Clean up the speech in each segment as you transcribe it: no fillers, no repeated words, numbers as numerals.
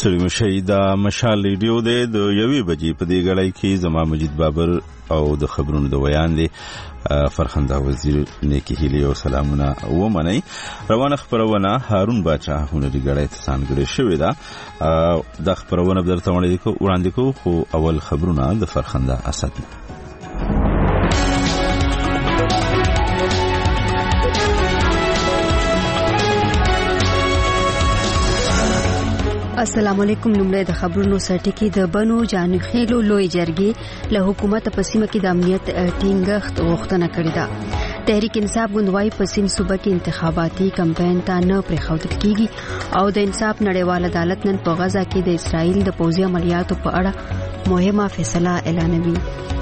ستړي مشئ دا مشال ریډیو دی د 1 بجې په دې غړی کې زما مجید بابر او د خبرونو د ویان دی فرخنده وزیر نیکی هیلی او سلامونه ومنئ. روانه خبرونه هارون باچا هنري غړی ته ځانګړې شوې ده. د خبرونه درته وړاندې کوو خو اول خبرونه د فرخنده اسد. السلام علیکم. لومړی د خبرونو سرټکی د بنو جانخېلو لوی جرګې له حکومت په سیمه کې د امنیت ټینګښت غوښتنه کړې ده. تحریک انصاف ګوندوای په سین صوبه کې انتخاباتي کمپاین ته نه پرېښودل کیږي او د انصاف نړیوال عدالت نن په غزا کې د اسرائیل د پوځي عملیاتو په اړه مهمه فیصله اعلانوي.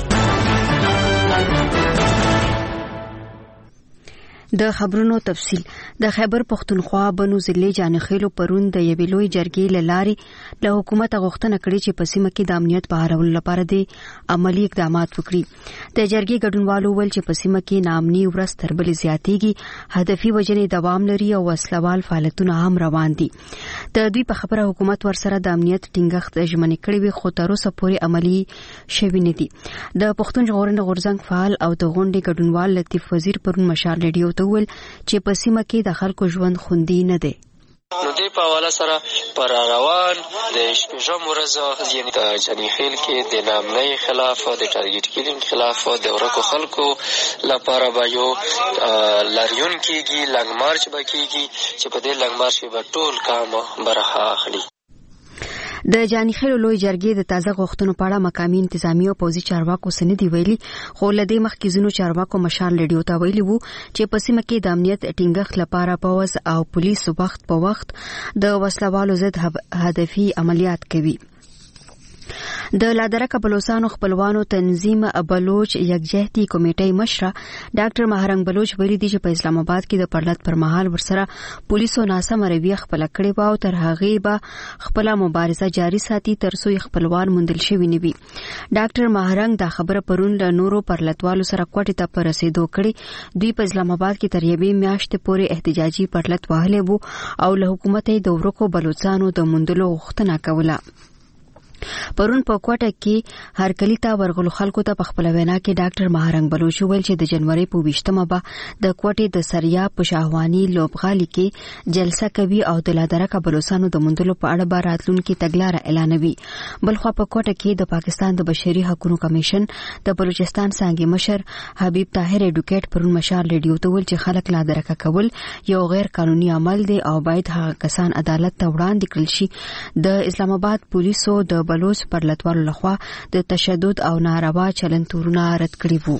د خبرونو تفصیل. د خیبر پختونخوا بنو ضلع جانخېلو پرون د یوې لوی جرګې له لارې له حکومت غوښتنه کړې چې په سیمه کې د امنیت بحالولو لپاره د عملی اقدامات وکړي. د جرګې ګډونوالو ویل چې په سیمه کې ناامني ورځ تر بلې زیاتېږي، هدفي وجنې دوام لري او وسلوال فعالیتونه هم روان دي. د دوی په خبره حکومت ورسره د امنیت ټینګښت ژمنې کړې وي خو تر اوسه پورې عملي شوي نه دي. د پښتون ژغورنې غورځنګ فعال او د غونډې ګډونوال لطیف وزیر پرون مشال ریډیو ول چې په سیمه کې د خلکو ژوند خوندي نه دی. نو دې په حواله سره پر روان د شپږم ورځ یعنې د جانخېل کې د ناامنۍ خلاف د ټارګټ کیلینګ خلاف د ورکو خلکو لپاره به یو لاریون کېږي، لنګ مارچ به کېږي چې په دې لنګ مارچ کې به ټول کام برخه اخلي. د جانخېلو لوی جرګې د تازه غوښتنو په اړه مقامي انتظامی او پوځي چارواکو څه نه دی ویلي، خو له دې مخکې ځینو چارواکو مشال ریډیو ته ویلي وو چې په سیمه کې د امنیت ټینګښت لپاره پوځ او پولیس وخت په وخت د وسلوالو ضد هدفي عملیات کوي. د لادرکه بلوچستان خپلوانو تنظیم بلوچ یکجهتي کمیټې مشره ډاکټر مهرنګ بلوچ ویلي دي چې په اسلام آباد کې د پرلط پر مهال ورسره پولیسو ناسم رویه خپل کړې و او تر هغه به خپل مبارزه جاری ساتي تر څو خپلوان موندل شوی نه وي. ډاکټر مهرنګ دا خبره پرون له نورو پرلطوالو سره کوټې ته پر رسیدو کړي. دوی په اسلام آباد کې تر یوې میاشتې پورې احتجاجي پرلط وهلې وو او له حکومت د ورکو بلوچستانو د موندلو غوښتنه کوله. پرون په کوټه کې هرکلی ته ورغلو خلکو ته په خپل وینا کې ډاکټر مهرنګ بلوچ ویل چې د جنوري په 20مه به د کوټې د سریا په شاهوانی لوبغالي کې جلسه کوي او د لادرکه بلوچستانو د موندلو په اړه به راتلونکي تګلاره اعلانوي. بلخو په کوټه کې د پاکستان د بشري حقوقو کمیشن د بلوچستان څنګه مشر حبیب طاهر اډوکیټ پرون مشال ریډیو ته ویل چې خلک لادرکه کول یو غیر قانوني عمل دی او باید هغه کسان عدالت ته وړاندې کړل شي. د اسلام آباد پولیسو د بلوچ پرلطوالو لخوا د تشدد او ناروا چلند تورونه رد کړي وو.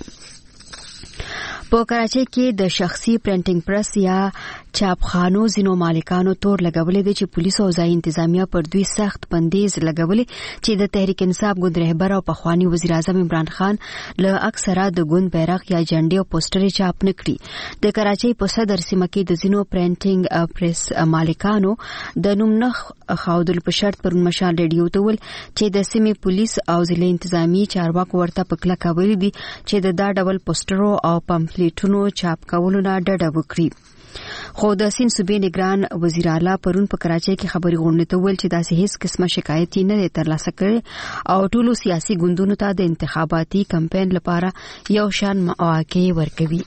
په کراچۍ کې د شخصي پرنټینګ پریس یا چاپخانو زینو مالکانو تور لګولې دي چې پولیسو او ځای انتظامیه پر دوی سخت بندیز لګولې چې د تحریک انصاف ګوند رهبر او پخوانی وزیر اعظم عمران خان له اکثره د ګوند بیرغ یا جنډې او پوسټرې چاپ نکړي. د کراچۍ په صدر سیمه کې د زینو پرنټینګ پریس مالکانو د نوم نه خاودل په شرط پر مشال ریډیو ته ول چې د سیمې پولیس او ضلع انتظامی چارواکو ورته په کلکه ویلي دي چې د دا ډول پوسټرو او پمفلیټونو چاپ کولو نه ډډه وکړي. خو د سین صوبې نگران وزیر اعلی پرون په کراچۍ کې خبري غونډې ته ویل چې داسې هیڅ قسمه شکایت نه ترلاسه کړي او ټولو سیاسي ګوندونو ته د انتخاباتي کمپاین لپاره یو شان مواقع ورکوي.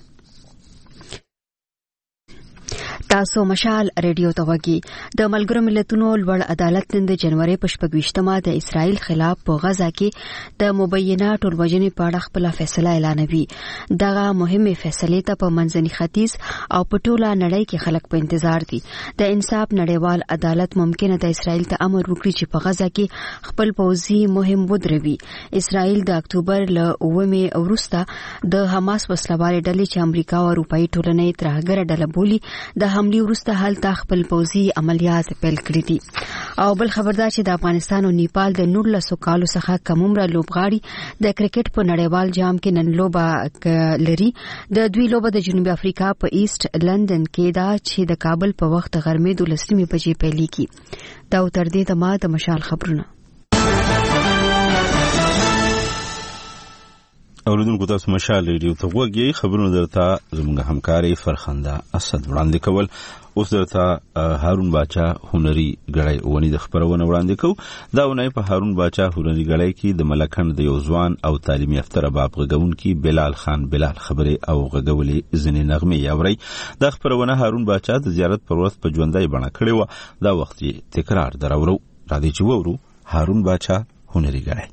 تاسو مشال ریډیو ته وګورئ. د ملګرو ملتونو لوړ عدالت نن د جنوري په 26مه د اسرائیل خلاف په غزا کې د مبینه ټولوژنې په اړه خپل فیصله اعلانوي. دغه مهمه فیصله ته په منځني ختیځ او په ټوله نړۍ کې خلک په انتظار دي. د انصاف نړیوال عدالت ممکنه د اسرائیل ته امر وکړي چې په غزا کې خپل پوځي مهم ودروي. اسرائیل د اکتوبر له 9مې وروسته د حماس وسلوالې ډلې چې امریکا او اروپאי ټولنې ترهګره ډله بولي د حملې وروسته هلته خپل پوځي عملیات پیل کړي دي. او بل خبردار چې د افغانستان او نیپال د 1900 کالو څخه کمومره لوبغاړي د کرکټ په نړیوال جام کې نن لوبه لري. د دوی لوبه د جنوبي افریقا په ایست لندن کې دا چې د کابل په وخت غرمې 12 بجې پیلېږي. دا تر دې ته ما د مشال خبرونه. اوریدونکو تاسو مشال ریډیو ته وګورئ. خبرونه درته زموږ همکاري فرخنده اسد وړاندې کول. اوس درته هارون باچا هنري غړی ونی د خبرونه وړاندې کو. دا ونی په هارون باچا هنري غړی کې د ملکن د یو ځوان او تعلیم یافته رباب غږونکي بلال خان بلال خبري او غږولې ځنې نغمه یاوري. د خبرونه هارون باچا د زیارت پر ورځ په ژوندۍ بڼه کړی و. دا وخت تکرار دراورو را دي چې وورو هارون باچا هنري غړی.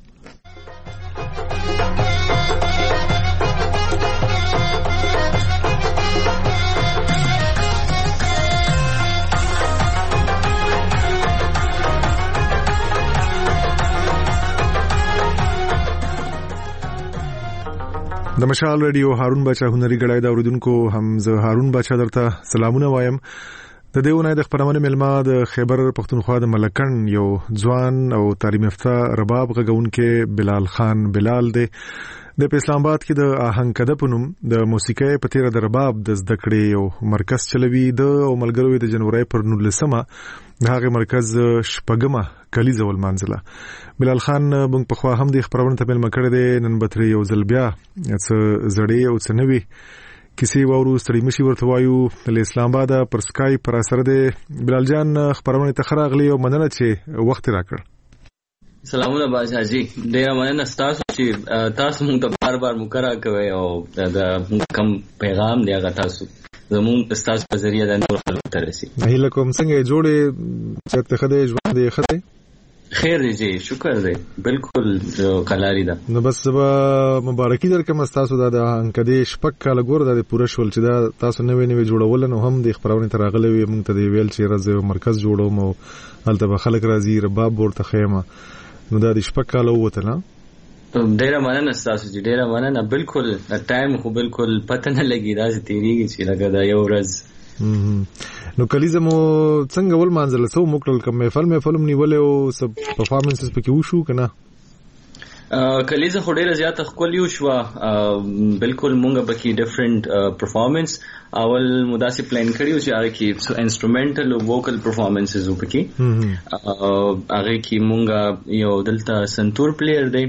د مشال ریډیو هارون باچا هنري غړای دا اوریدونکو هم زه هارون باچا درته سلامونه وایم. د دیونه د خبرونه ملما د خیبر پختونخوا د ملکن یو ځوان او تعلیم یافته رباب غږونکي بلال خان بلال دی. د اسلام آباد کې د آهنګ کده پونم د موسیقۍ په تیر د رباب د زده کړې یو مرکز چلوي. د ملګرو د جنوري پر 19مه هغه مرکز شپږمه کلیزه ولمنځله. بلال خان بنګ په خوا هم د خبرونه ته مل مکړه دي. نن بتري یو ځلبیا څه زړې او څه نوي کیسې وورو ستړي مشي ورته وایو. د اسلام آباد پر سکای پر اثر دی. بلال جان خبرونه ته خراغلی او مننه چې وخت راکړ. سلامونه بادشاہ جی. ډیره مننه تاسو چې تاسو موږ ته بار بار مکرر کوي او دا کم پیغام دی هغه تاسو زموږ تاسو په ذریعہ د نور خلکو ته رسي. هیله کوم څنګه جوړې چې خدای ژوند دی خدای خیر دی جی. شکر دی بالکل قلاری ده. نو بس مبارکي درکم تاسو دا د انکدې شپک کال ګور د پوره شول چې دا تاسو نوې نوې جوړول نو هم د خبرونه تر غلې موږ ته دی ویل چې راځي مرکز جوړوم او هلته به خلک راځي رباب ورته خیمه. نو دا د شپک کال وته نه ډیره مننه تاسو چې ډیره مننه. بالکل ټایم خو بالکل پته نه لګی دا چې تیریږي چې لګا دا یو ورځ. نو کلیزه مو څنګه ول منځله سو موکل کوم فلم نیول او سب پرفارمنسز پکې وشو کنه؟ کلیزه خو ډیره زیاته خپل یو شو. بالکل مونږه پکې ډیفرنٹ پرفارمنس اول مداسي پلان کړیو چې هغه کې انسټرومنټل او ووکل پرفارمنسز وکړي. هغه کې مونږه یو دلته سنتور پلیئر دی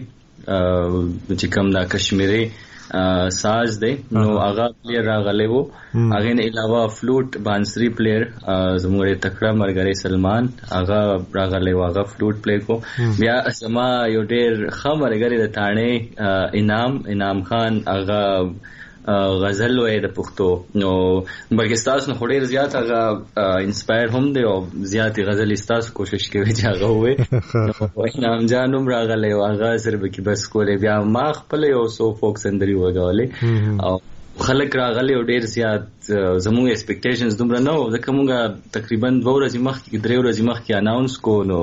چې کوم دا کشمیری ساز دی نو هغه پلیئر راغلی وو. هغه نه علاوه فلوټ بانسری پلیئر زموږ تکړه مرګری سلمان هغه راغلی وو. هغه فلوټ پلی کو. بیا اسما یو ډیر خمرګری د تانه انعام خان هغه غزل وې د پښتو نو بلګستاس نو ډیر زیات هغه انسپایر هم دی او زیات غزل استاس کوشش کوي چې هغه وې نو انعام جانم راغلی او هغه سره به کې بس کولې. بیا ما خپل یو سو فوک سندري وګولې او خلک راغلی او ډیر زیات زموږ ایکسپیکټیشنز دومره نو ځکه موږ تقریبا 2 ورځې مخکې 3 ورځې مخکې اناونس کو نو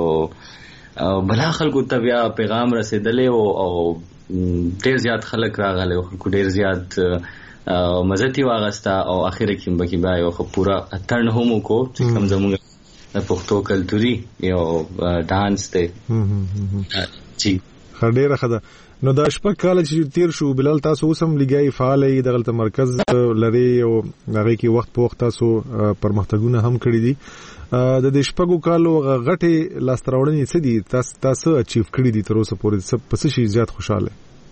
بلا خلکو ته بیا پیغام رسیدلې او ډیر زیات خلک راغلی او خلکو ډیر زیات مزه واغستا او اخر کې بکی بیا یو پورا اترن هم کو چې کوم زموږ پښتو کلتوري یو ډانس دی چې خډیره خدا. نو دا شپه کال چې تیر شو بلال تاسو اوسم لګای فعالي دغه مرکز لري او هغه کې وخت په وخت تاسو پرمختګونه هم کړی دي. د دې شپږو کالو غټي لاستراوړنې څه دي تاسو اچیو کړی دي تر اوسه پورې څه شي زیات خوشاله؟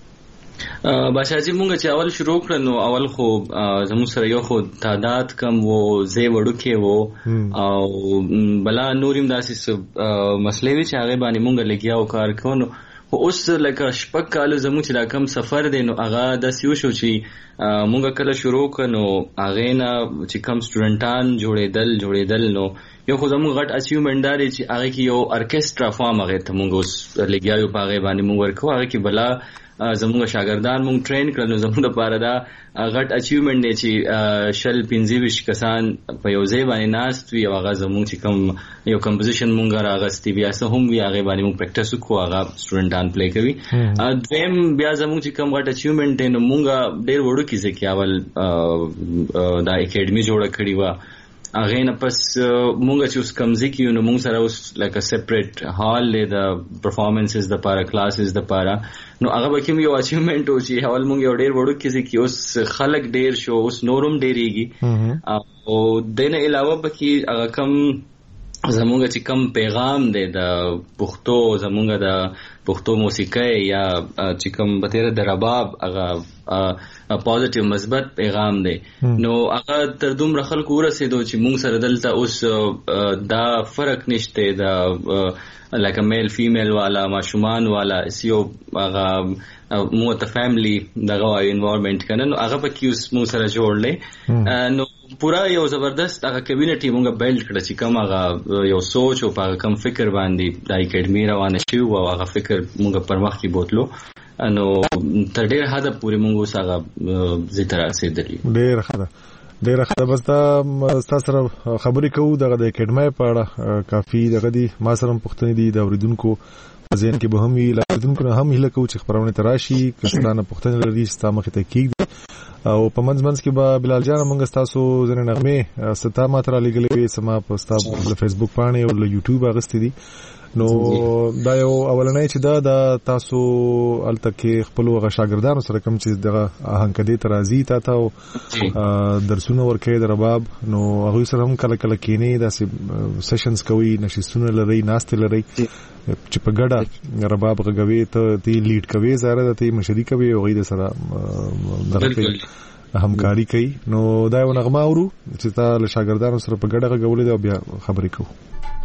بادشاہ جی مونږ چې اول شروع کړو نو اول خو زموږ سره یو خو تعداد کم وو زی وړوکې وو او بلا نوریم داسې مسلې وی چې هغه باندې مونږ لګیا او کار کوو. خو اوس لکه شپږ کال زموږ چې دا کم سفر دی نو هغه داسې وشو چې مونږ کله شروع کړو نو هغه نه چې کم سټوډنټان جوړېدل نو یو خو زموږ غټ اچیومنټ دی چې هغه کې یو ارکیسټرا فارم هغه ته مونږ اوس لګیاو په هغه باندې مونږ ورکو. هغه کې بلا زموږ شاګردان مونږ ټرین کړل نو زموږ لپاره دا غټ اچیومنټ دی چې 25 کسان په یو ځای باندې ناست وي او هغه زموږ چې کوم یو کمپوزیشن مونږ راغستی بیا څه هم وی هغه باندې مونږ پریکټیس وکړو هغه سټوډنټان پلی کوي. دویم بیا زموږ چې کوم غټ اچیومنټ دی نو مونږ ډیر وړو کې ځکه اول دا اکیډمي جوړه کړې و. هغه نه پس مونږ چې اوس کمزې کیو نو مونږ سره اوس لکه سیپریټ هال له د پرفارمنسز د پاره کلاسز د پاره نو هغه به کوم یو اچیومنټ او چې اول مونږ یو ډیر وړو کې ځکه اوس خلک ډیر شو اوس نورم ډیریږي او دنه علاوه به کې هغه کم زمونږ چې کم پیغام دی د پښتو زمونږ د پښتو موسیقي یا چې کوم بتیره د رباب هغه پوزټیو مثبت پیغام دی نو هغه تر دومره خلکو ورسېدو چې موږ سره دلته اوس دا فرق نشته دا لکه میل فیمیل والا ماشومان والا سیو هغه مو ته فیملی دغه انوایرنمنت کنه نو هغه په کیوس مو سره جوړلې نو پورا یو زبردست هغه کمیونټي مونږه بیلډ کړ چې کوم هغه یو سوچ او په کوم فکر باندې د اکیډمي روانه شي او هغه فکر مونږه پر مخ کې بوتلو نو تر ډېر حد پورې مونږ سره زیاتره رسیدلی ډېر ښه بس دا تاسو سره خبرې کوو دغه د اکیډمي په اړه کافي دغه دي ما سره پوښتنې دي د اوریدونکو ځین کې به هم وی اوریدونکو هم هله کوو چې خبرونه تراشي کستانه پوښتنې لري ستا مخ ته کېږي او په منځ کې به بلال جان موږ تاسو ځنه نغمه ستا ماتره لګلې سما په تاسو په فیسبوک باندې او یوټیوب اغستې دي نو دا یو اولنۍ چې دا تاسو التکه خپل وغه شاګردانو سره کوم چې دغه هنکدي ترازی تاسو درسونه ورکې د رباب نو هغه سره هم کله کله کینې د سیشنز کوي نشستونه لري ناست لري چې په ګډه رباب غوي ته تی لیډ کوي زاره د تی مشري کوي او غي د سره درته همکاري کوي نو دا یو نغمه اورو چې تا له شاګردانو سره په ګډه غوولې او بیا خبرې کوو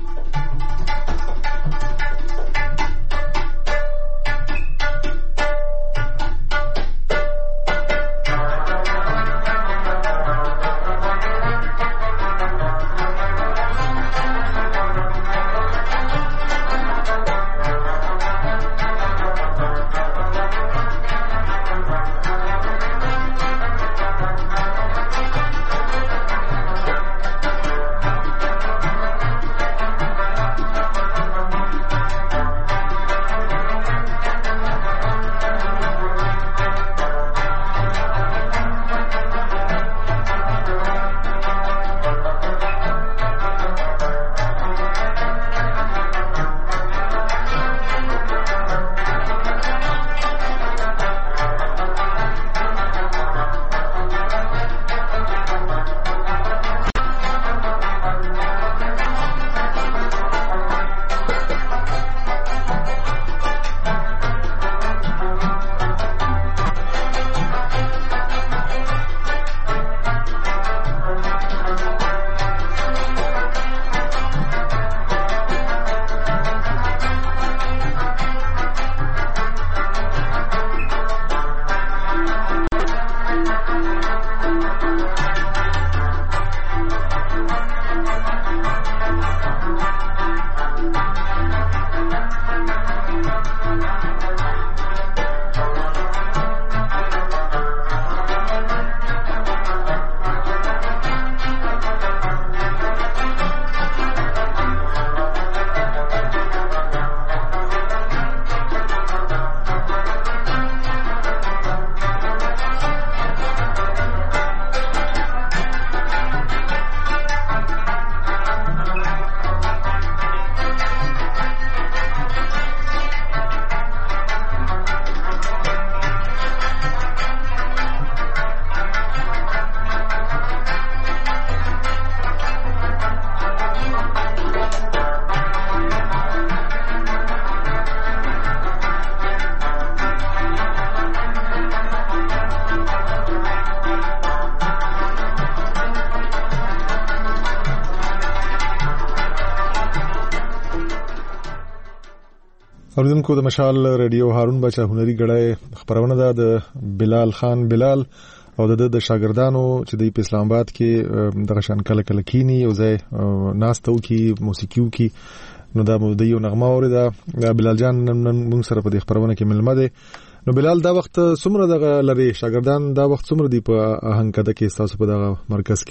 اوریدونکو د مشال رادیو هارون بچا هنري غړای خبرونه ده د بلال خان بلال او د شاګردانو چې د اسلام آباد کې د غشن کله کله کینی او ځای ناستو کې موسیقيو کې نو دا د یو نغمه اوریدا بلال جان نن موږ سره په دې خبرونه کې ملمه ده نو بلال دا وخت څومره د لري شاګردان دا وخت څومره دی په هنکده کې تاسو په دغه مرکز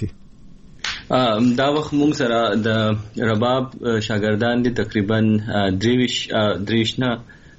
کې دا وخت موږ سره د رباب شاګردان دي تقریبا 23 نه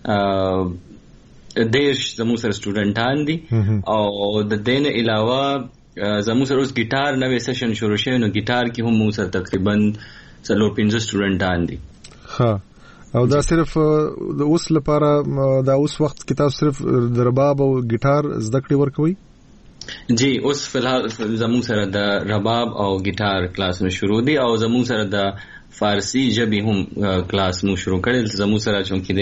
دیش زموږ سره سټوډنټان دي او د دین علاوه زموږ سره اوس ګیټار نوې سیشن شروع شوی نو ګیټار کې هم موږ سره تقریبا 15 سټوډنټان دي ها او دا صرف د اوس لپاره دا اوس وخت کې تاسو صرف د رباب او ګیټار زده کړې ورکوي جی اوس فلحال زموږ سره د رباب او ګیټار کلاسونه شروع دي او زموږ سره د فارسی ژبې هم کلاس مو شروع کړل زمو سره چونکې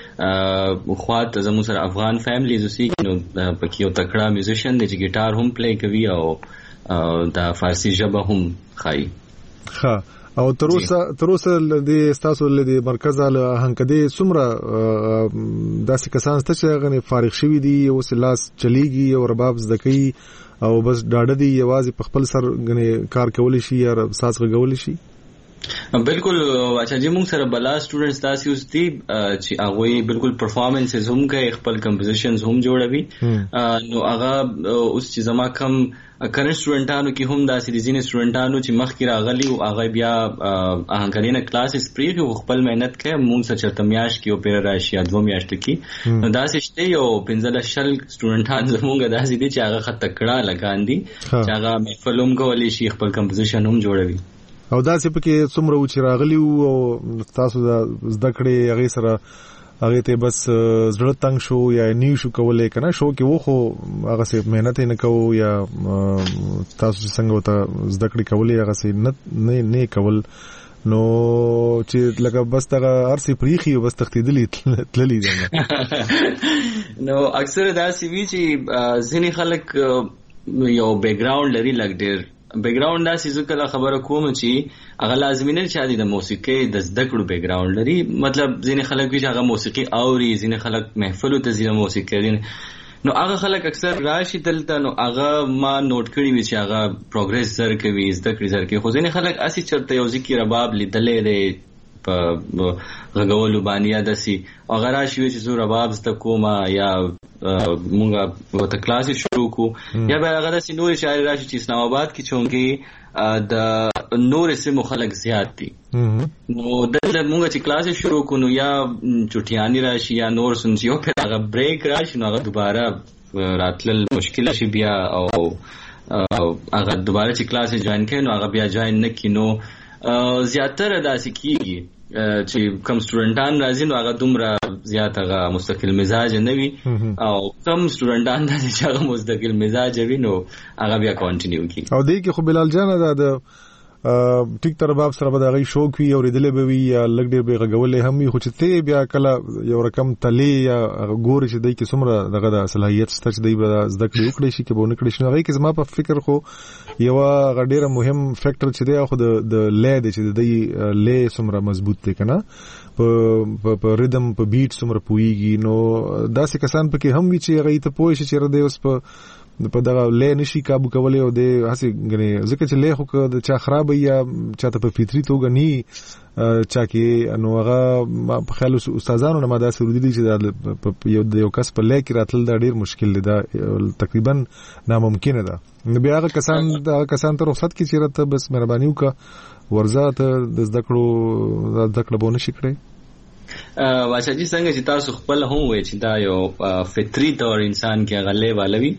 د خواته زمو سره افغان فیملیز اوسي نو پکې یو تکړه میوزیشن دی چې ګیټار هم پلی کوي او د فارسی ژبه هم خایي. ها او تر اوسه د تاسو له مرکز له هنکدي څومره داسې کسان ست چې غني فارغ شوي دي او سلاس چلیږي او رباب زدکي او بس ډاډه دي یوازې په خپل سر غني کار کول شي یا ساز غول شي؟ بالکل اچھا جی موږ سره بلا سټوډنټس تاسو اوس دي چې هغه بالکل پرفارمنسز هم کوي خپل کمپوزیشنز هم جوړوي نو هغه اوس چې زما کم کرنٹ سټوډنټانو کې هم داسې دي ځینې سټوډنټانو چې مخکې راغلي او هغه بیا هغه کلاسز پریږي خپل مهنت کوي موږ سره چرته میاشت کې او پیر راشي یا 2 میاشتې کې نو داسې شته یو 15 شل سټوډنټان زموږ داسې دي چې هغه خطکړه لګان دي چې هغه محفلوم کولی شي خپل کمپوزیشن هم جوړوي او داسې پکې څومره و چې راغلی او تاسو د زده کړې هغه سره هغه ته بس زړه تنگ شو یا نیو شو کولای کنه شو کې و خو هغه سه مهنت نه کوو یا تاسو څنګه وته زده کړې کولای هغه سه نه کول نو چې لکه بس دا ارسي پریخي او بس تختیدلی تللی دی نو اکثر دا سی وی چې ځینې خلک یو بیک گراوند لري لګ ډیر بیک گراوند دا سې کله خبره کوم چې هغه لازمي نه چې د موسیقي د زده کړو بیک گراوند لري مطلب ځینې خلک چې هغه موسیقي اوري ځینې خلک محفلو ته ځي موسیقي لري نو هغه خلک اکثر راشي دلته نو هغه ما نوٹ کړی وی چې هغه پروګرس زر کوي زده کړی زر کوي خو ځینې خلک اسی چرته یو ځکه رباب لیدلې لري په غوولو باندې داسي هغه راشي چې زو رباب زده کوم یا مونږه وته کلاس شروع کو یا به هغه داسي نور شاعر راشي چې اسلام آباد کې چونګي د نور سیمو خلک زیات دي نو دلته مونږه چې کلاس شروع کو نو یا چټیانی راشي یا نور سنجیو په هغه بریک راشي نو هغه دوباره راتلل مشکل شي بیا او هغه دوباره چې کلاس جوائن کړي نو هغه بیا جوائن نه کینو زیاتره داسې کیږي چې کم سټوډنټان راځي نو هغه دومره زیات هغه مستقل مزاج نه وي او کم سټوډنټان چې هغه مستقل مزاج وي نو هغه بیا کنټینیو کوي او دې کې خو بلال جان دا ټیک تر باب سره به دا غي شوق وي او ریدلې به وي یا لګ ډېر به غولې هم وي خو چې ته بیا کله یو رقم تلې یا ګوري چې دای کې څومره دغه د صلاحیت ست چې دای به زده کړې وکړي شي کې به نه کړی شي هغه کې زما په فکر خو یو غډیره مهم فیکٹر چې دی خو د لې دی چې دای لې څومره مضبوط دی کنه په ریدم په بیټ څومره پويږي نو داسې کسان پکې هم وي چې هغه ته پوه شي چې د اوس په دغه لې نشي قابو کولای او د هسې غني ځکه چې لې خو د چا خراب یا چاته په فطري توګه ني چا کې نو هغه په خیال استادانو نه ما دا سرودي دي چې یو کس په لې کې راتل دا ډیر مشکل دی دا تقریبا ناممکن ده نو بیا هغه کسان ته رخصت کې چیرته بس مهرباني وکړه ورځه ته د زده کړو بونه شي کړی واچا جی څنګه چې تاسو خپل هم وای چې دا یو فطري طور انسان کې غلې والوي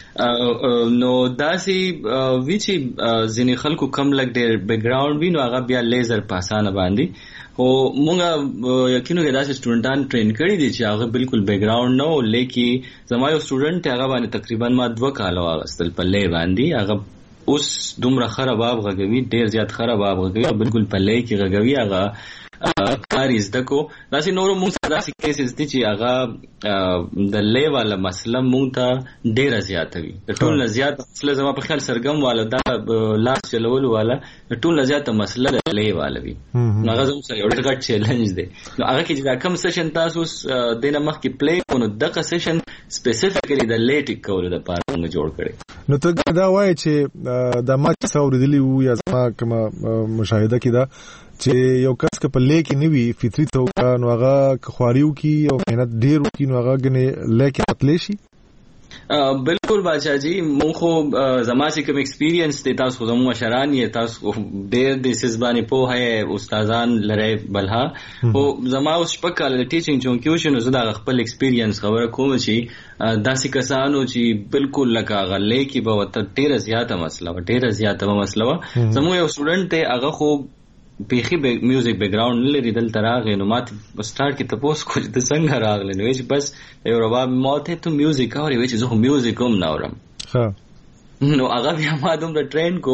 نو داسي وی چې ځینې خلکو کم لګ ډېر بیک گراوند وی نو هغه بیا لیزر پاسانه باندې او مونږه یقینو کې داسې سټوډنټان ټرین کړی دي چې هغه بالکل بیک گراوند نو لیکي زما یو سټوډنټ هغه باندې تقریبا ما 2 کال واغستل په لې باندې هغه اوس دومره خراب غږوي ډېر زیات خراب غږوي بالکل په لې کې غږوي هغه کاری زده کو داسې نورو موږ ته داسې کیسز دي چې هغه د لې والا مسله موږ ته ډېره زیاته وي د ټول نه زیات مسله زما په خیال سرګم والا دا لاس چلولو والا د ټول نه زیاته مسله د لې والا وي هغه زموږ سره یو ډېر غټ چیلنج دی نو هغه کې چې دا کم سیشن تاسو دینه مخکې پلی کو نو دغه سیشن سپیسیفیکلی د لې ټیک کولو لپاره موږ جوړ کړی نو ته دا وایي چې د ما څه اوریدلی وو یا زما کوم مشاهده کې دا چې یو کس په لې کې نیوي فطري توګه نو هغه خواریو کې او مهنت ډیر وکړي نو هغه غني لې کې اتلې شي بالکل بادشاہ جی مونږ خو زما چې کوم ایکسپیرینس دی تاسو زموږ مشران یې تاسو ډېر د سزبانی په هي استادان لري بلها او زما اوس شپکل ټیچینګ چونکیو شنو زه د خپل ایکسپیرینس خبره کوم چې داسې کسانو چې بالکل لکه غلې کې به وته ډېر زیاته مسله زموږ یو سټوډنټ ته هغه خو بیخي میوزیک بیک گراوند نه لري دلته راغی نو ماته سٹارټ کې تاسو کو چې څنګه راغلی نو چې بس یو رباب ماته ته میوزیک اوري چې زه میوزیک هم نه اورم نو هغه بیا ما دومره ټرین کو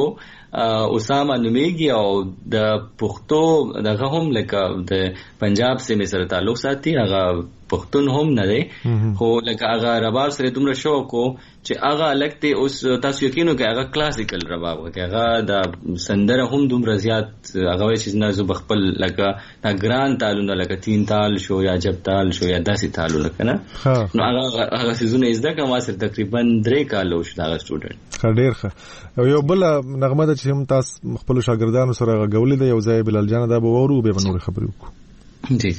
اسامه نومیږي او د پښتو دغه هم لکه د پنجاب سیمې سره تعلق ساتي، هغه پښتون هم نه دی خو لکه هغه رباب سره دومره شوق کو چې هغه لکته اوس تاسو یقینو کې هغه کلاسیکل رباب وکړي، هغه د سندره هم دومره زیات هغه چې نه زو بخپل لکه دا ګران تالونه لکه تین تال شو یا جب تال شو یا داسې تالونه کنه نو هغه سيزونه زده کوم سره تقریبا 3 کال شو دا سټوډنټ ډېر ښه. یو بل نغمه د چې هم تاسو خپل شاګردانو سره غوړلې ده یو ځای بلال جان دا به وورو به نور خبرې وکړو. جی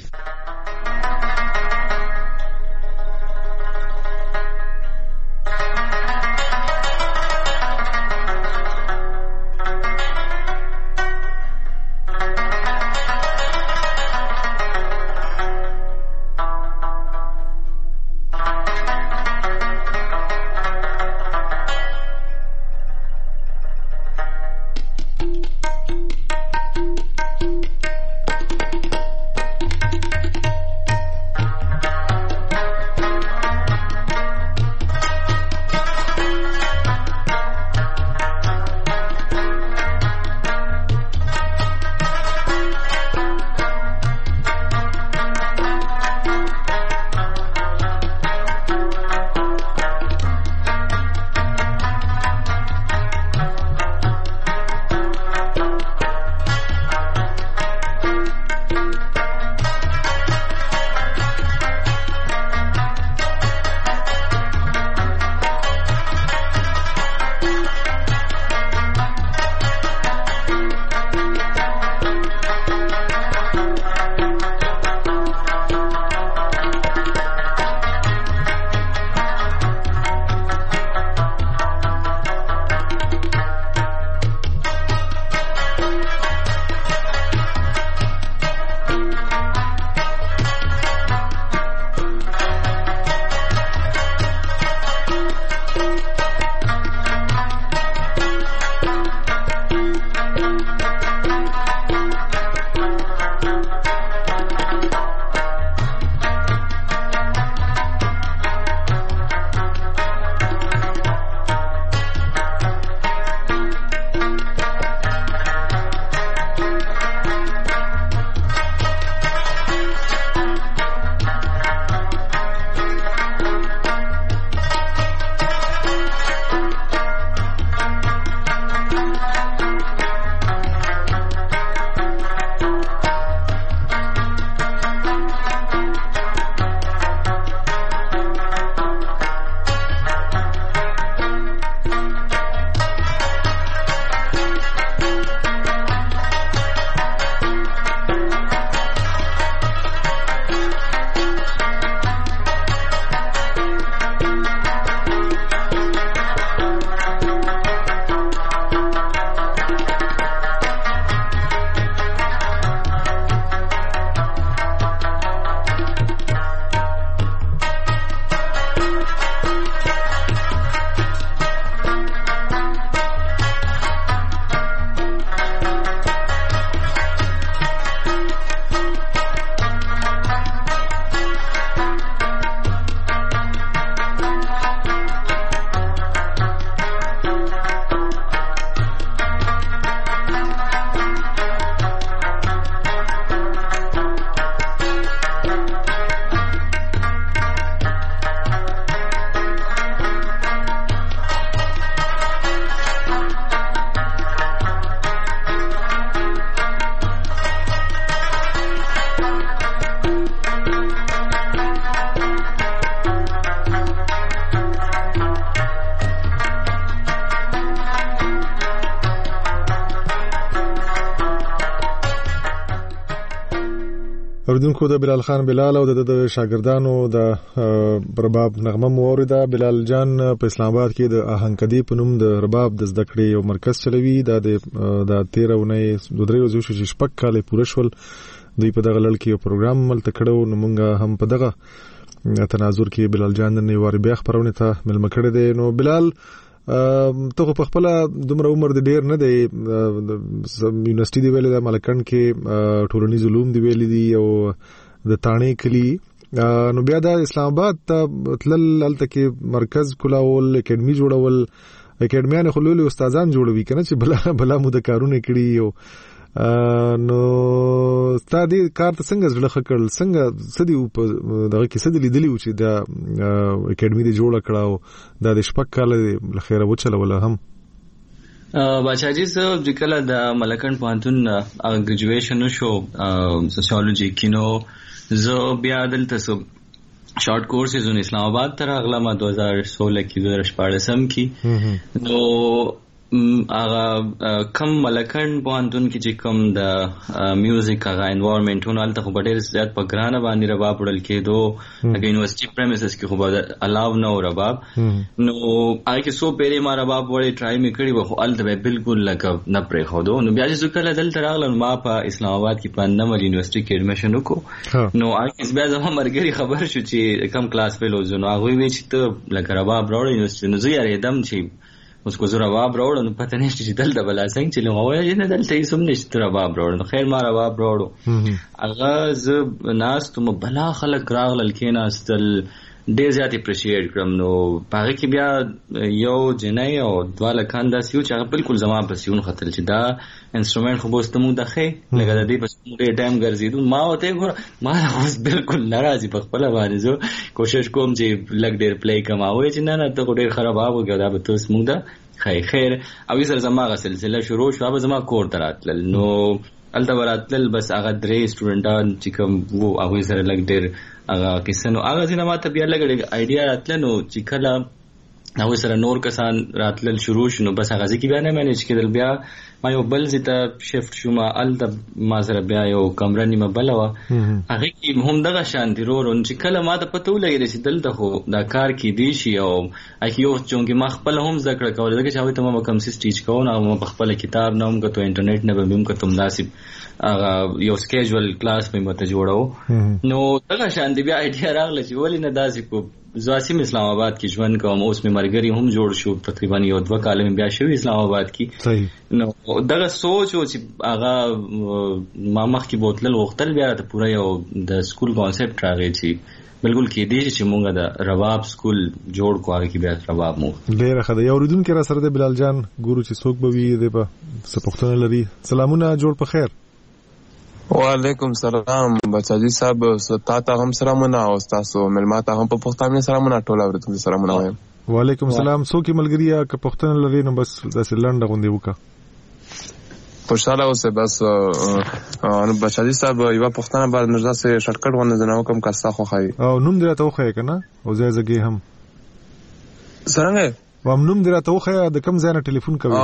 اوریدونکو د بلال خان بلال او د شاګردانو د رباب نغمه موریده. بلال جان په اسلام آباد کې د آهنګدی په نوم د رباب د زده کړې یو مرکز چلوي. دا د 13 ونې د درې ورځې چې شپږ کال پوره شول دوی په دغه لړ کې یو پروګرام ملته کړو. نو موږ هم په دغه تناظر کې بلال جان نن یو بیا خبرونه ته ملمه کړی دی. نو بلال ته په خپل دومره عمر د ډیر نه دی، یونیورسيټي دی ویلې د ملکن کې ټولنیز علوم دی ویلې دي او د تانې کلی، نو بیا د اسلام آباد ته تلل هلته کې مرکز کلاول اکیډمي جوړول اکیډمیان خو لولي استادان جوړوي کنه چې بلا مو د کارونه کړی یو نو ستادي کار ته څنګه زړه خکړل څنګه سدي په دغه کې سدي لیدلی و چې د اکیډمي دی جوړ کړاو د شپږ کال لخيره وچلول هم بچاجي سره د کله د ملکن پوهنتون ګریجویشن شو سوسیولوژي کینو زه بیا دلته سو شارټ کورسز ان اسلام آباد تر اغلا ما 2016 کې 2014 کې نو هغه کم ملکن پوهنتون کې چې کم د میوزیک هغه انوایرنمنټونه الته خو ډېر زیات په ګرانه باندې رباب وړل کېدو هغه یونیورسيټي پریمیسز کې خو الاو نو رباب نو هغه کې سو پیری ما رباب وړي ټرای می کړی خو الته بالکل لکه نه پرې خو نو بیا چې کله دلته راغلم ما په اسلام آباد کې په نمبر یونیورسيټي کې ایډمیشن وکړو نو هغه بیا زما مرګري خبر شو چې کم کلاس فیلو زنو هغه وی چې ته لکه رباب راوړې یونیورسيټي نو زه یې دم چې اوس کو زه رباب راوړم نو پته نشته چې دلته بلا څنګه چې نو وایي نه دلته یې سم نشته رباب راوړم خیر ما رباب راوړو هغه زه ناس ته بلا خلک راغلل کېناستل ډېر زیات اپریشیټ کړم نو هغه کې بیا یو جنۍ او دواله کانداس یو چې هغه بالکل زما په سیون خطر چې دا انسټرومنټ خو بوست مو دخه لکه د دې په ډېر ټایم ګرځیدو ما وته ګور ما اوس بالکل ناراضي په خپل باندې زه کوشش کوم چې لګ ډېر پلی کماوي چې نه ته ډېر خراب وګړه دا به تاسو موږ دا خیر او سره زما غ سلسله شروع شو به زما کور تراتل نو الته وراتل بس هغه درې سټوډنټان چې کوم وو هغه سره لګ ډېر هغه کیسنو هغه ځینې ماته بیا لګ آیډیا راتل نو چې کله هغه سره نور کسان راتل شروع شنو بس هغه ځکه بیا نه مینج کېدل بیا ما یو بل زیته شفت شوم الته ما سره بیا یو کمره نیمه بل و هغه کې هم دغه شانتي رون چې کله ما ته پته ولګی چې دلته خو دا کار کې دی شي او اکی یو چونګې ما خپل هم ذکر کول دغه چې هغه ته ما کوم سټیچ کوو نو ما خپل کتاب نوم کته انټرنیټ نه به کوم مناسب یو سکیجول کلاس په مته جوړاو نو دغه شانتي بیا ایډیا راغله چې ولې نه داسې کو زواسم اسلام آباد کې ژوند کوم اوس مې مرګري هم جوړ شو تقریبا یو 2 کال مې بیا شوی اسلام آباد کې صحیح نو دغه سوچ او چې هغه ما مخ کې بوتل وختل بیا ته پوره یو د سکول کانسپټ راغی چې بالکل کې دی چې مونږ د رباب سکول جوړ کوو کې بیا رباب مو ډیر خدای یو ردون کې را سره د بلال جان ګورو چې څوک به وي د سپختونه لري سلامونه جوړ په خیر وعلیکم سلام بچاجي صاحب ستاسو هم سلامونه او تاسو ملمات هم په پښتانه سلامونه ټول اورته سلامونه وایم وعلیکم سلام څوک ملګریا که پښتون لري نو بس داسې لنډه غونډه وکړه خوشاله اوسه بس بچاجي صاحب یو پښتانه باندې نظر سره شارټکټ ونه زناو کوم کاستا خو خای او نوم درته وخی کنه او ځای هم څنګه و نوم درته وخی د کوم ځای نه ټلیفون کوي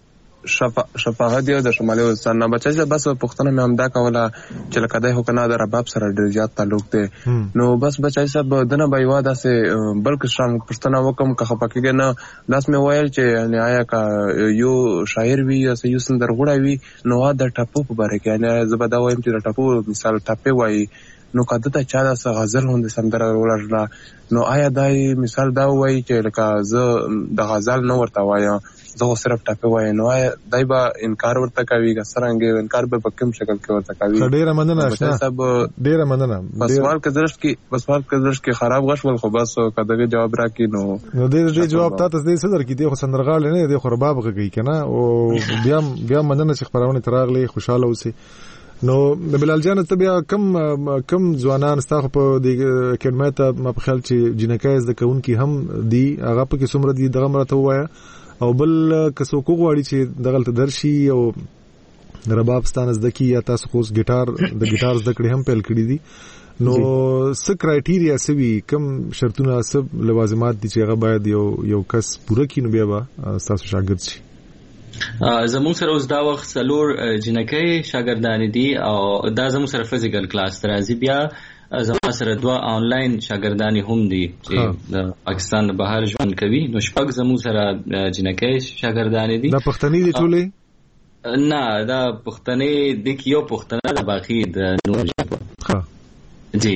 شفاعت دی د شمالي وزستان نه بچای بس پښتنه مې هم دا کوله چې لکه دای هو کنه د رباب سره ډیر زیات تعلق دی نو بس بچای صاحب دنه به یو داسې بلکې شام پښتنه وکم که خپکه نه داس مې وایل چې یعنی آیا کا یو شاعر وی یا یو سندرغوړی وی نو دا ټاپو په باره کې یعنی زبدا وایم چې ټاپو مثال ټاپه وای نو کده ته چا د غزل هوند سندره ولرله نو آیا دای مثال دا وای چې لکه زه د غزل نو ورته وایم زه صرف ټاپه وای نو دای با انکار ورته کوي څنګه انکار به په کوم شکل کې ورته کوي ډیره مننه صاحب ډیره مننه بسوال کې درش کې خراب غشول خو بس کداغه جواب راکې نو دې جواب تاسو دې صدر کې دی خو سندرغاړي نه دی خو رباب غږی کنه او بیا مننه چې خبرونه تراغلي خوشاله اوسئ نو بلال جان ته بیا کم ځوانان ستاسو په دې کډمه ته ما په خیال چې جنکای د کون کې هم دی هغه په کې څومره دی دغه مرته وایا او بل کسو کو غواړي چې دغلت درشي او رباب ستانه زدکی یا تاسو خو ګټار زده کړې هم پیل کړې دي نو څه کرایټیریا سوي کم شرطونه سب لوازمات دي چې هغه باید یو کس پوره کینو بیا به تاسو شاګرد شي زموږ سره اوس دا وخت څلور جنکۍ شاګردان دي او دا زموږ سره فزیکل کلاس راځي بیا زما سره 2 آنلاین شاګردان هم دي چې د پاکستان بهر ژوند کوي نو شپږ زموږ سره جنکۍ شاګردان دي دا پښتني دي ټولې نه دا پښتني د یو پښتنه د باقي د نور جی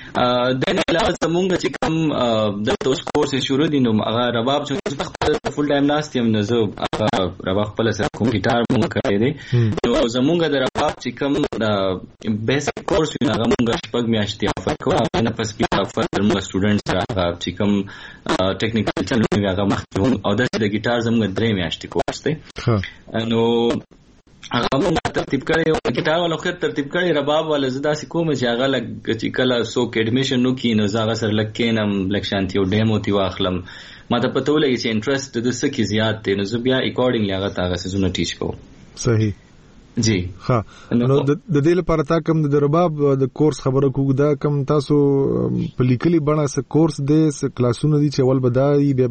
د علاوه زمونږ چې کوم د توس کورس شروع دي نو هغه رباب چې خپل فول ټایم ناست یم نو زه هغه رباب خپل سره کوم ګیټار مونږ کوي دي نو زمونږ د رباب چې کوم بیسیک کورس وي هغه مونږ شپږ میاشتې افر کوو نه پس بیا افر مونږ سټوډنټس هغه چې کوم ټیکنیکل چلو هغه مخکې او د ګیټار زمونږ 3 میاشتې کورس دی نو هغه مونږ ترتیب کړی او ګیټار والا خو ترتیب کړی رباب والا زدا سې کوم چې هغه لګ چې کله څوک اډمیشن نو کینو زغه سره لکینم لک شانتي او ډیمو تی واخلم ما ته پته ولګی چې انټرست د څه کې زیات دی نو زه بیا اکورډینګلی هغه تاغه سيزونه ټیچ کوم. صحیح. جی ها نو د دې لپاره تا کوم د رباب د کورس خبره کوو دا کوم تاسو په لیکلي بڼه س کورس دې س کلاسونه دي چې ول بدایي بیا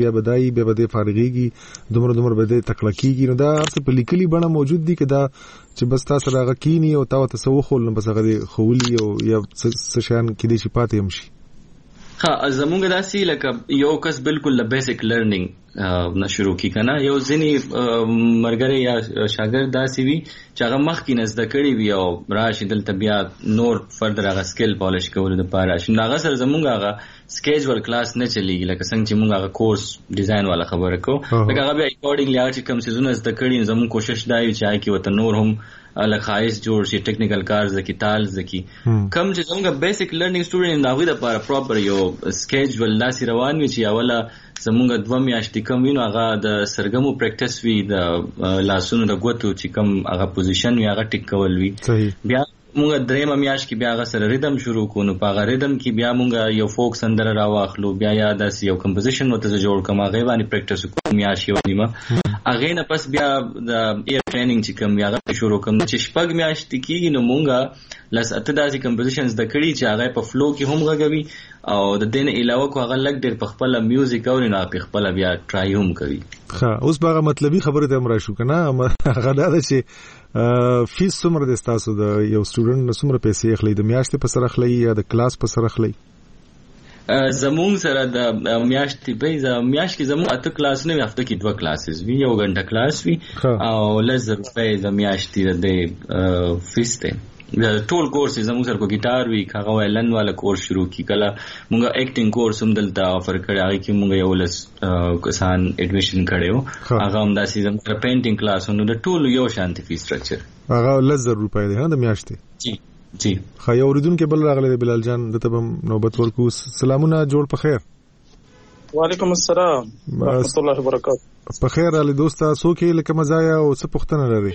بده فارغيږي دومره بده تکلکیږي نو دا څه په لیکلي بڼه موجود دي کدا چې بس تاسو راغ کینی او تاسو خول نو بس هغه خولي او یا څه شان کې دي چې پاتې هم شي. ها زمونږ داسي لکه یو کس بالکل ل بیسیک لرنینګ نه شروع کی کنه یو ځنی مرګره یا شاګرد داسي وي چې هغه مخکې نزد کړي وي او راشي دلته بیا نور فردر هغه سکل پالیش کول د پاره شنه هغه سره زمونږ هغه سکیجول کلاس نه چلیږي لکه څنګه چې مونږ هغه کورس ډیزاین والا خبره کو لکه هغه بیا اکورډینګلی هغه چې کوم سيزونه زده کړي زموږ کوشش دا وي چې هغه وته نور هم لکه جوړ شي ټیکنیکل کارز کی تال زکی کم چې څنګه بیسیک لرنینګ سټوډنټ دا غوډه لپاره پراپر یو سکیجول لاسي روان وي چې اوله زمونږ 2 میاشتې کم وینو هغه د سرګمو پریکټیس وی د لاسونو د غوتو چې کم هغه پوزیشن وی هغه ټیک کول وی بیا مونږ 3 میاشت کې بیا هغه سره ریدم شروع کوو په هغه ریدم کې بیا مونږ یو فوکس اندر راواخلو بیا یا داس یو کمپوزیشن وته جوړ کوم هغه باندې پریکټیس کوو میاشت یو نیمه هغه نه پس بیا د ایر ټریننګ چې کوم هغه شروع کوم چې شپږ میاشت کې نو مونږ لس اته داسې کمپوزیشنز د کړي چې هغه په فلو کې هم غږوي او د دین علاوه کو هغه لګ ډېر په خپل میوزیک او نه په خپل بیا ټرای هم کوي. ها اوس باغه مطلبي خبره ته امر شو کنه هغه دا چې فیس څومره د تاسو د یو سټوډنټ څومره پیسې اخلي د میاشتې په سر اخلي یا د کلاس په سر اخلي؟ زمونږ سره د میاشتې په میاشت کې زمونږ اته کلاس نه هفته کې 2 کلاسز وی یو غنټه کلاس وی او لږ روپۍ د میاشتې د فیس ته د ټول کورس زموږ سره کو ګیټار وی هغه ویلن والا کورس شروع کی کله مونږه اکټینګ کورس هم دلته افر کړی هغه کې مونږ یو لس کسان اډمیشن کړو هغه هم داسې زموږ پینټینګ کلاسونو د ټول یو شانتي فی سټرکچر هغه لږ روپۍ دی د میاشتې. جی خا یو اوریدونکو بل راغلی بلال جان دته نوبت ورکو. سلامونه جوړ په خیر. وعلیکم السلام ورحمۃ اللہ وبرکاتہ. په خیر علي دوستا سوکې لکه مزایا او څه پوښتنه لري؟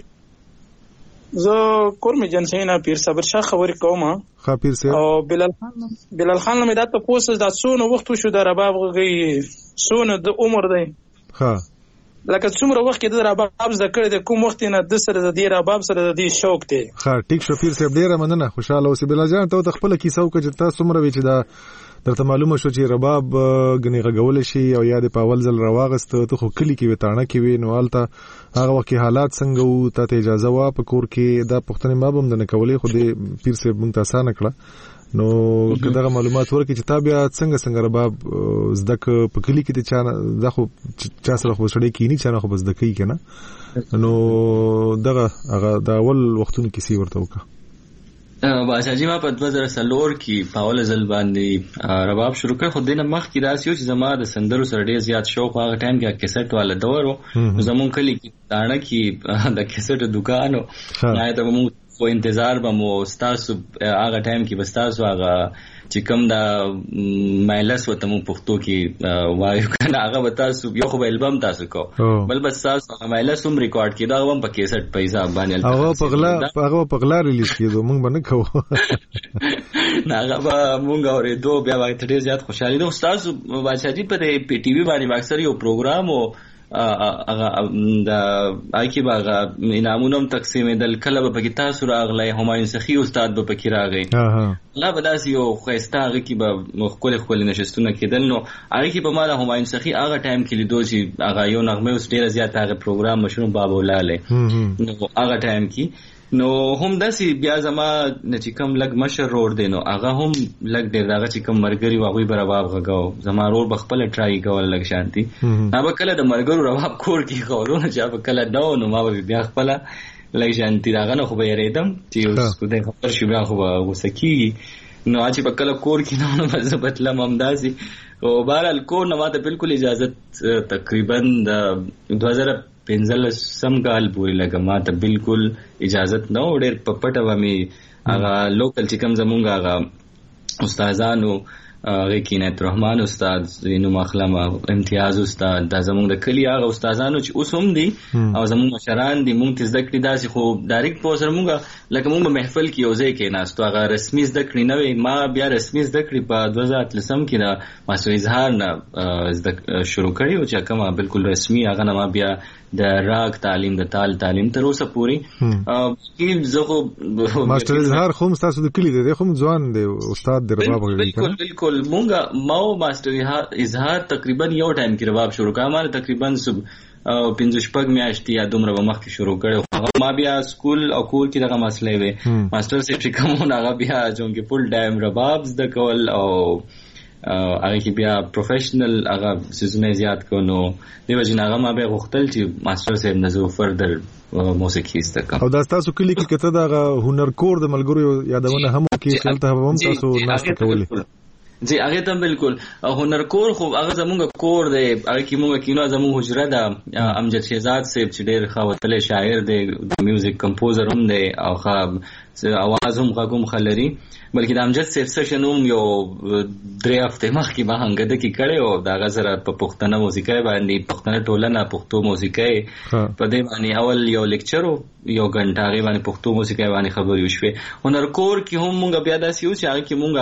زه کورمې جنسینا پیر صبر شاه خبرې کوم. ها پیر صاحب او بلال خان مې دا ته پوسټ دا څونه وخت شو د رباب غي څونه د عمر دی ها لکه څومره وخت کې د رباب زده کړې د کوم وخت نه د سره د دې رباب سره د دې شوق دی. ها ټیک شو پیر صاحب ډیره مننه خوشاله اوسې. بلال جان ته خپل کیسه وکړه چې تاسو څومره وی چې دا درته معلومه شو چې رباب غني غول شي او یاد په اول ځل راواغست ته خو کلی کې وتاڼه کې وی نو حالت هغه وخت حالات څنګه وو ته اجازه وا په کور کې دا پښتنې ما بم نه کولې خو دې پیر صاحب مونږ ته آسان کړه نو کله معلومات ورکړي چې تابع څنګه رباب زدک په کلی کې ته دا خو چا سره خو سړی کې نه چانه خو بس دکې کنه نو دغه هغه دا اول وختونو کې سی ورته وکړه. باشا جی ما په 2003 کې پاول زل باندې رباب شروع کړ خو دینه مخ کې راسیو چې زما د سندرو سره ډیر زیات شوق هغه ټایم کې کیسټ والا دور و زمون کلی کې داڼه کې د کیسټ دکانو نه ته مو خو انتظار به مو تاسو هغه ټایم کې بس تاسو هغه چې کوم دا مایلس وته مو پښتو کې وایو کنه هغه به تاسو یو خو البم تاسو کو بل بس تاسو مایلس هم ریکارډ کړه هغه هم په کیسټ پیسې باندې هغه پغلا ریلیز کړو موږ باندې کوو نه هغه موږ اورې دوه بیا وخت ډیر زیات خوشاله دي تاسو بادشاہ جی په ټي وي باندې اکثر یو پروګرام او دا آیکی باغ انعامونم تقسیمېدل کله به پکې تاسو راغلی همایون سخی استاد به پکې راغی لا به داسې یو ښایسته هغه کې به ښکلې نشستونه کېدل نو هغه کې به ما د همایون سخي هغه ټایم کې لیدو چې هغه یو نغمه اوس ډېره زیاته هغه پروګرام مشهور بابا ولالی نو هغه ټایم کې نو هم داسې بیا زما نه چې کوم لږ مشر رور دی نو هغه هم لږ ډېر دغه چې کوم ملګري وو هغوی به رباب غږاو زما رور به خپله ټرای کول لږ شانتي ما به کله د ملګرو رباب کور کې ښودو نو چې به کله نه نو ما به بیا خپله لږ شانتي د هغه نه خو به یېرېدم چې اوس خدای خبر شي بیا خو به غوسه کېږي نو چې په کله کور کې نو مزبط لم امداسي او بهرحال کور نه ماته بالکل اجازه تقریبا د 2015 کال پورې لګه ماته بالکل اجازه نه وړ په پټه ومه هغه لوکل چې کوم زمونږ هغه استادانو هغه کینت رحمان استاد زینو مخلم امتیاز استاد دا زمونږ د کلی هغه استادانو چې اوس هم دي او زمونږ مشران دي مونږ زده کړې داسې خو ډایرکټ په سره مونږ لکه مونږ محفل کې یوځای کې ناستو هغه رسمي زده کړې نه وي ما بیا رسمي زده کړې په 2013 کې د ماسو اظهار نه شروع کړې او چې کومه بالکل رسمي هغه نه ما بیا د راګ تعلیم د تال تعلیم تر اوسه پوری کې زه ماستر اظهار خو تاسو د کلی دی خو ځوان دی استاد د رباب بالکل مونږه ما ماستر اظهار تقریبا یو ټایم کې رباب شروع کړم ما تقریبا 15 میاشتې یا دومره مخکې شروع کړو ما بیا سکول او کور کې دغه مسلې وې ماستر سیف کوم هغه بیا چې فول ټایم رباب زده کول او هغه کې بیا پروفیشنل هغه سيزونه زیات کونو دیو جن هغه ما به غوښتل چې ماستر صاحب نزو فردر موسیقي زده کوم او دا تاسو کلی کې کته دا هنر کور د ملګرو یادونه هم کې چلته هم تاسو ناشته کولې جی هغه ته بالکل هنر کور خو هغه زمونږ کور دی هغه کې موږ کینو زموږ حجره ده امجد شهزاد صاحب چې ډېر خاوتل شاعر دی میوزیک کمپوزر هم دی او اواز هم غوږم خلري بلکې د امجد صاحب سشنوم یو 3 هفته مخکې به هنګد کې کړي او دا غزر په پښتنه موسیقي باندې پښتنه ټولنه پښتو موسیقي په دې باندې اول یو لیکچر یو غنټه باندې پښتو موسیقي باندې خبرې وشوي هنر کور کې هم موږ بیا داسې یو چې هغه کې موږ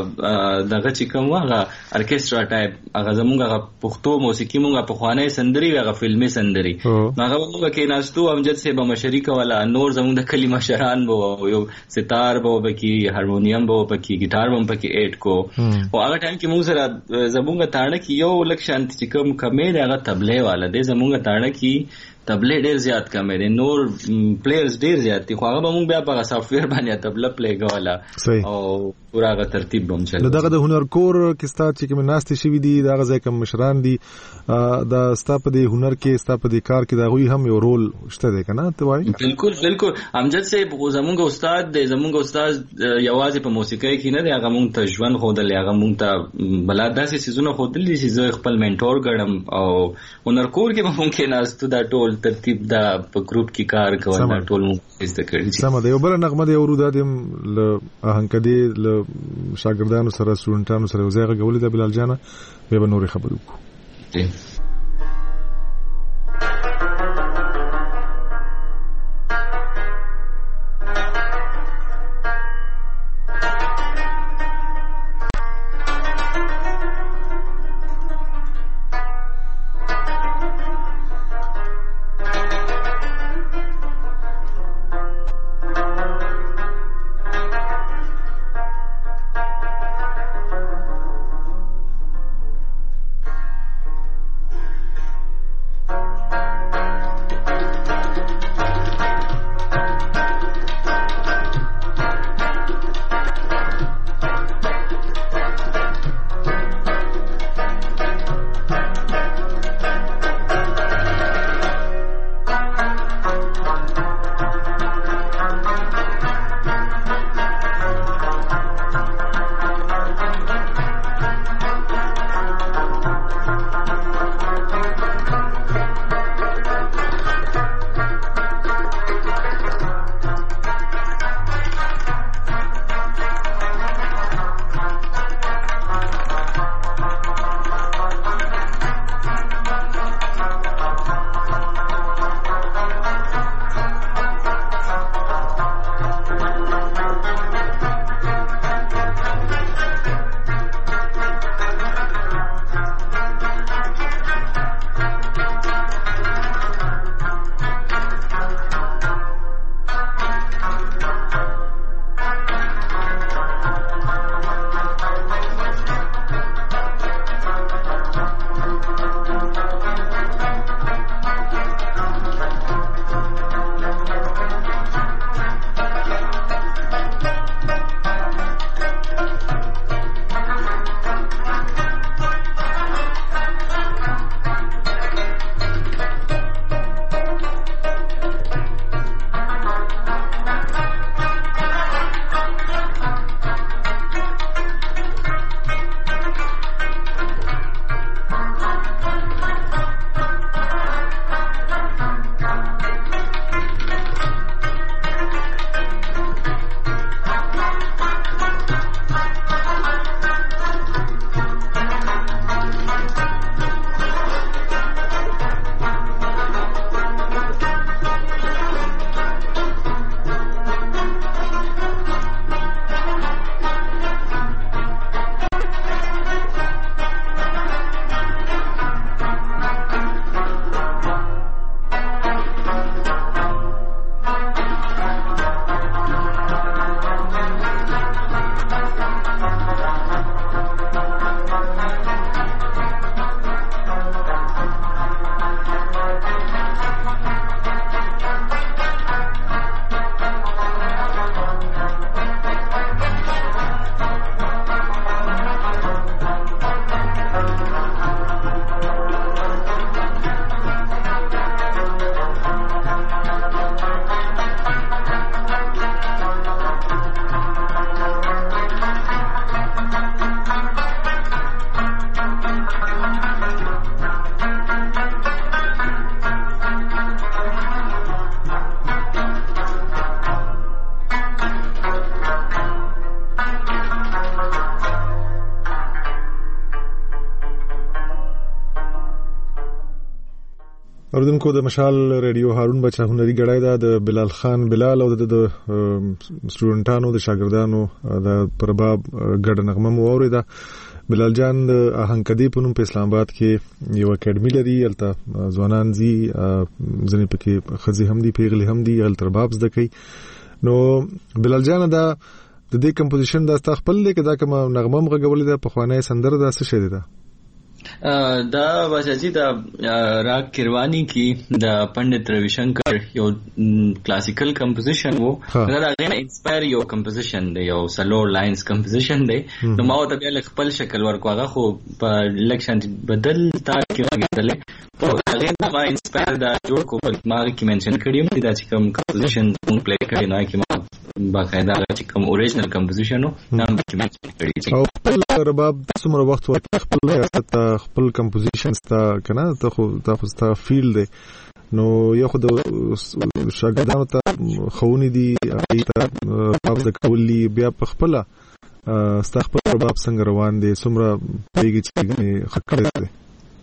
دغه چې کوم هغه ارکیسټرا ټایپ هغه زموږ هغه پښتو موسیقي موږ په خوانې سندري هغه فلمي سندري هغه موږ کې ناستو امجد صاحب مشرک ولا نور زموږ د کلمه شران وو یو ستار وو بکی هارمونیم وو بکی گیټار وو بکی اډ کو او هغه ټایم کې موږ سره زموږ تاړه کې یو لکشانت چې کوم کمې هغه تبلې والا دی زموږ تاړه کې تبلې ډېر زیات کمې دي نور پلیئرز ډېر زیات دي خو هغه به موږ بیا په سافټویر باندې تبله پلی کوله او پورا هغه ترتیب به هم چلو دغه د هنر کور کې ستا چې کوم ناستې شوي دي دغه ځای کوم مشران دي دا ستا په دې هنر کې ستا په دې کار کې دا غوي هم یو رول شته دی کنه ته وایي بالکل امجد صاحب زمونږ استاد دی زمونږ استاد یوازې په موسیقۍ کې نه دی هغه مونږ ته ژوند ښودلی هغه مونږ ته بلا داسې څیزونه ښودلي چې زه خپل منټور ګڼم او هنر کور کې به مونږ کېناستو دا ټول ترتیب دا په گروپ کې کار کول دا ټول مونږ زده کړي سم دی یو بل نغمه دی اورو دادم ل هنکدي ل شاګردانو سره سټوډنټانو سره وزایغه غولې د بلال جانه به نور خبرو کو اوردونکو د مشال ریډیو هارون بچا هنري غړای دا د بلال خان بلال او د سټوډنټانو د شاګردانو د پرباب ګډ نغمه مو اوریدا. بلال جان د اهنګدی په نوم په اسلام آباد کې یو اکیډمي لري، الته ځوانان زی ځنې پکې خزي هم دي پیغلي هم دي الته رباب زده کوي. نو بلال جان دا د دې کمپوزیشن دا خپل لیک دا کوم نغمه مغولې ده په خوانه سندره دا څه شي ده؟ دا بچاجي دا راگ کیروانی کی دا پنڈت روی شنکر یو کلاسیکل کمپوزیشن وو دا غیر انسپایر یو کمپوزیشن دی، یو سلور لاینز کمپوزیشن دی. نو ما ته بیا خپل شکل ورکو هغه خو په الیکشن بدل تا کیږي په غیر ما انسپایر دا جوړ کو په ما کی منشن کړی دا چې کوم کمپوزیشن مون پلی کړی نه کی ما باقاعده چې کوم اوریجنل کمپوزیشن نو نام کی منشن کړی او خپل رباب څومره وخت ورته خپل ریاست خپل کمپوزیشن ستا کنه ته خو ستا فیلډ دی. نو یو خو د شاګردانو ته خونی دي ایته رباب د کولی بیا په خپل ستا خپل رباب څنګه روان دي څومره پیږي چې خکړه دي؟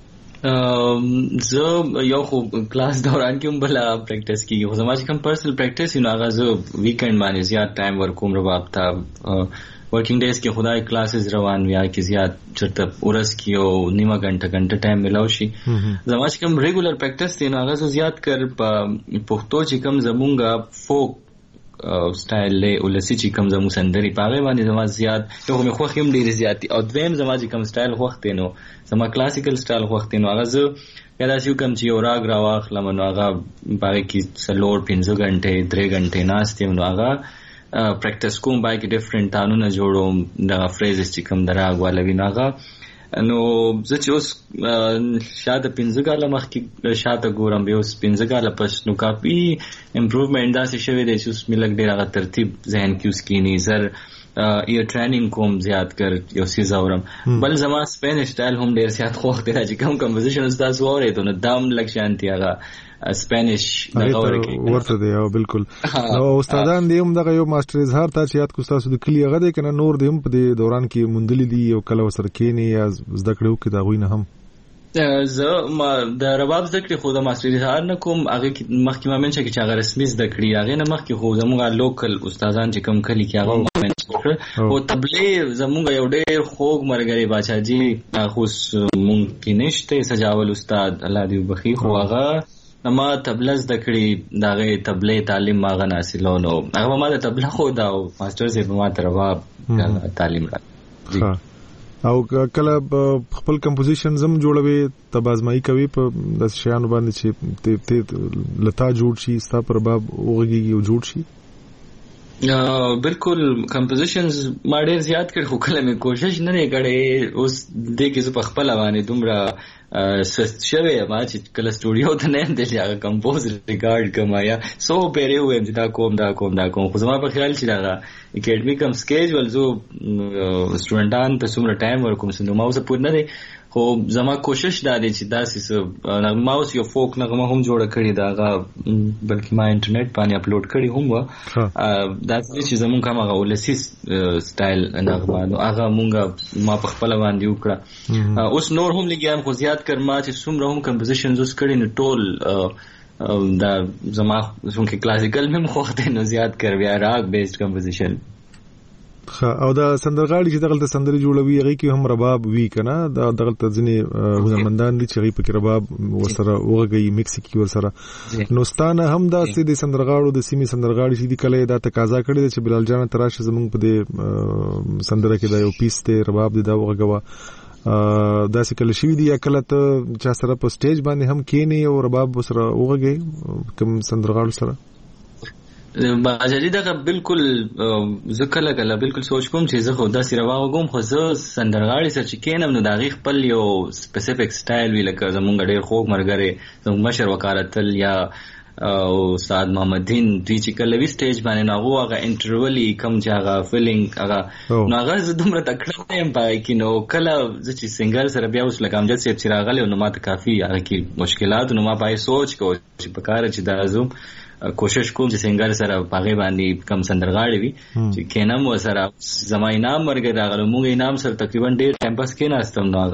زه یو خو کلاس دوران کې هم بلا پریکټس کیږي، خو زما چې کوم پرسنل پریکټس نو هغه زه ویکند باندې زیات ټایم ورکوم رباب ته. ورکنگ ډیز کې خدای کلاسز روان ویا کې زیات چرته ورس کې او نیمه غنټه ټایم ملاو شي. زما چې کوم ریګولر پریکټس دی نو هغه زه زیات کر په پښتو چې کوم زمونږه فوک سټایل له ولسی چې کوم زمو سندري پاغه باندې زما زیات ته مې خو هم ډیر زیات او دویم زما چې کوم سټایل وخت نو زما کلاسیکل سټایل وخت نو هغه زه یدا شو کوم چې یو راګ راواخلم نو هغه باندې کې سلور 15 غنټه 3 غنټه ناستم نو هغه پریکټس کوم باندې کې ډیفرنٹ تانونه جوړوم دا فریزز چې کوم دراغ والا ویناغه. نو زه چې اوس شاته 15 کاله مخکې شاته ګورم به اوس 15 کاله پس نو کافي امپروومنت دا څه شوی دی چې اوس ملک ډیر هغه ترتیب ذهن کې اوس کینی زر یو ټریننګ کوم زیات کر یو سیز اورم بل زما سپینش سټایل هم ډیر زیات خوښ دی چې کوم کمپوزیشن اوس تاسو اورئ نو دام لک شانتي هغه سپینش ورته دی او بالکل. نو استادان دی هم دغه یو ماستر اظهار ته چې یاد کو تاسو د کلی هغه دی کنه نور دی هم په دې دوران کې مندلې دي او کله وسر کېنی یا زده کړو کې دا غوینه هم زه ما د رباب زده کړې خو د ماستر اظهار نه کوم هغه مخکې ما منشه کې چې هغه رسمي زده کړې هغه نه مخکې خو زموږ لوکل استادان چې کوم کلی کې هغه او تبلیغ زموږ یو ډېر خوږ مرګري باچاجي خو مونږ کې نشته سجاول استاد الله دې وبخي خو هغه ما تبلیغ زده کړې داغه تبلیغ تعلیم ما غن حاصلونو هغه ما د تبلیغ خو دا ماستر زه په ما تر رباب تعلیم را او کله خپل کمپوزیشن زم جوړوي تبازمایي کوي په د شیانو باندې چې ته لتا جوړ شي ستا پر باب اوږي او جوړ شي. بالکل کمپوزیشنز ما ډیر زیات کړ خو کله مې کوشش نه کړې اوس دې کې زه په خپل باندې دومره سست شوی ما چې کله سټوډیو ته نه دی هغه کمپوز ریکارډ کمایا سو پیری ویم چې دا کوم خو زما په خیال چې دا اکیډمي کم سکیجول زو سټوډنټان ته څومره ټایم ورکوم سنو ما اوس پوره نه دی خو زما کوشش دا دی چې داسې ما اوس یو فوک نغمه هم جوړه کړې ده بلکې ما انټرنیټ باندې اپلوډ کړې هم و داسې چې زمونږ هم هغه ولسی سټایل نغمه نو هغه مونږ ما په خپل باندې وکړه. اوس نور هم لګیام خو زیات کړ ما چې څومره هم کمپوزیشنز اوس کړې نو ټول دا زما څنګه کلاسیکل مې خوښ نو زیات کړ بیا راګ بیسډ کمپوزیشن. او دا سندرغاړي چې دغه سندري جوړوي هغه کې هم رباب وی کنه دا دغه ځنې هنرمندان دي چې هغه په رباب وسره وغږی میکس کی ورسره نو ستانه هم دا سې سندرغاړو د سیمې سندرغاړي چې دي کله دا تقاضا کړی چې بلال جان تراشه زمونږ په دې سندره کې دا یو پیس ته رباب دی دا وغږوا دا څه کله شي دي یا کله ته چا سره په سټیج باندې هم کینی او رباب وسره وغږی کوم سندرغاړو سره باجری دا بالکل زه کله بالکل سوچ کوم چې زه خو داسې راوغم خو زه سندرغاړي سره چې کینم نو دا غي خپل یو سپیسیفیک سټایل وی لکه زمونږ ډېر خوږ مرګره زموږ مشر وکالتل یا استاد محمد دین دوی چې کله وی سټیج باندې نو هغه انټرولی کم ځای فیلینګ هغه نو هغه زه دومره تکړه یم پای کې نو کله زه چې سنگر سره بیا اوس لکه امجد صاحب چې راغلی نو ماته کافي هغه کې مشکلات نو ما پای سوچ کو چې په کار چې دا زوم کوشش کوم چې څنګه سره پاغه باندې کم سندرغاړي وي چې کینم وسره زما انعام ورګه راغله موږ انعام سره تقریبا ډیر ټایم پاس کې ناستم نو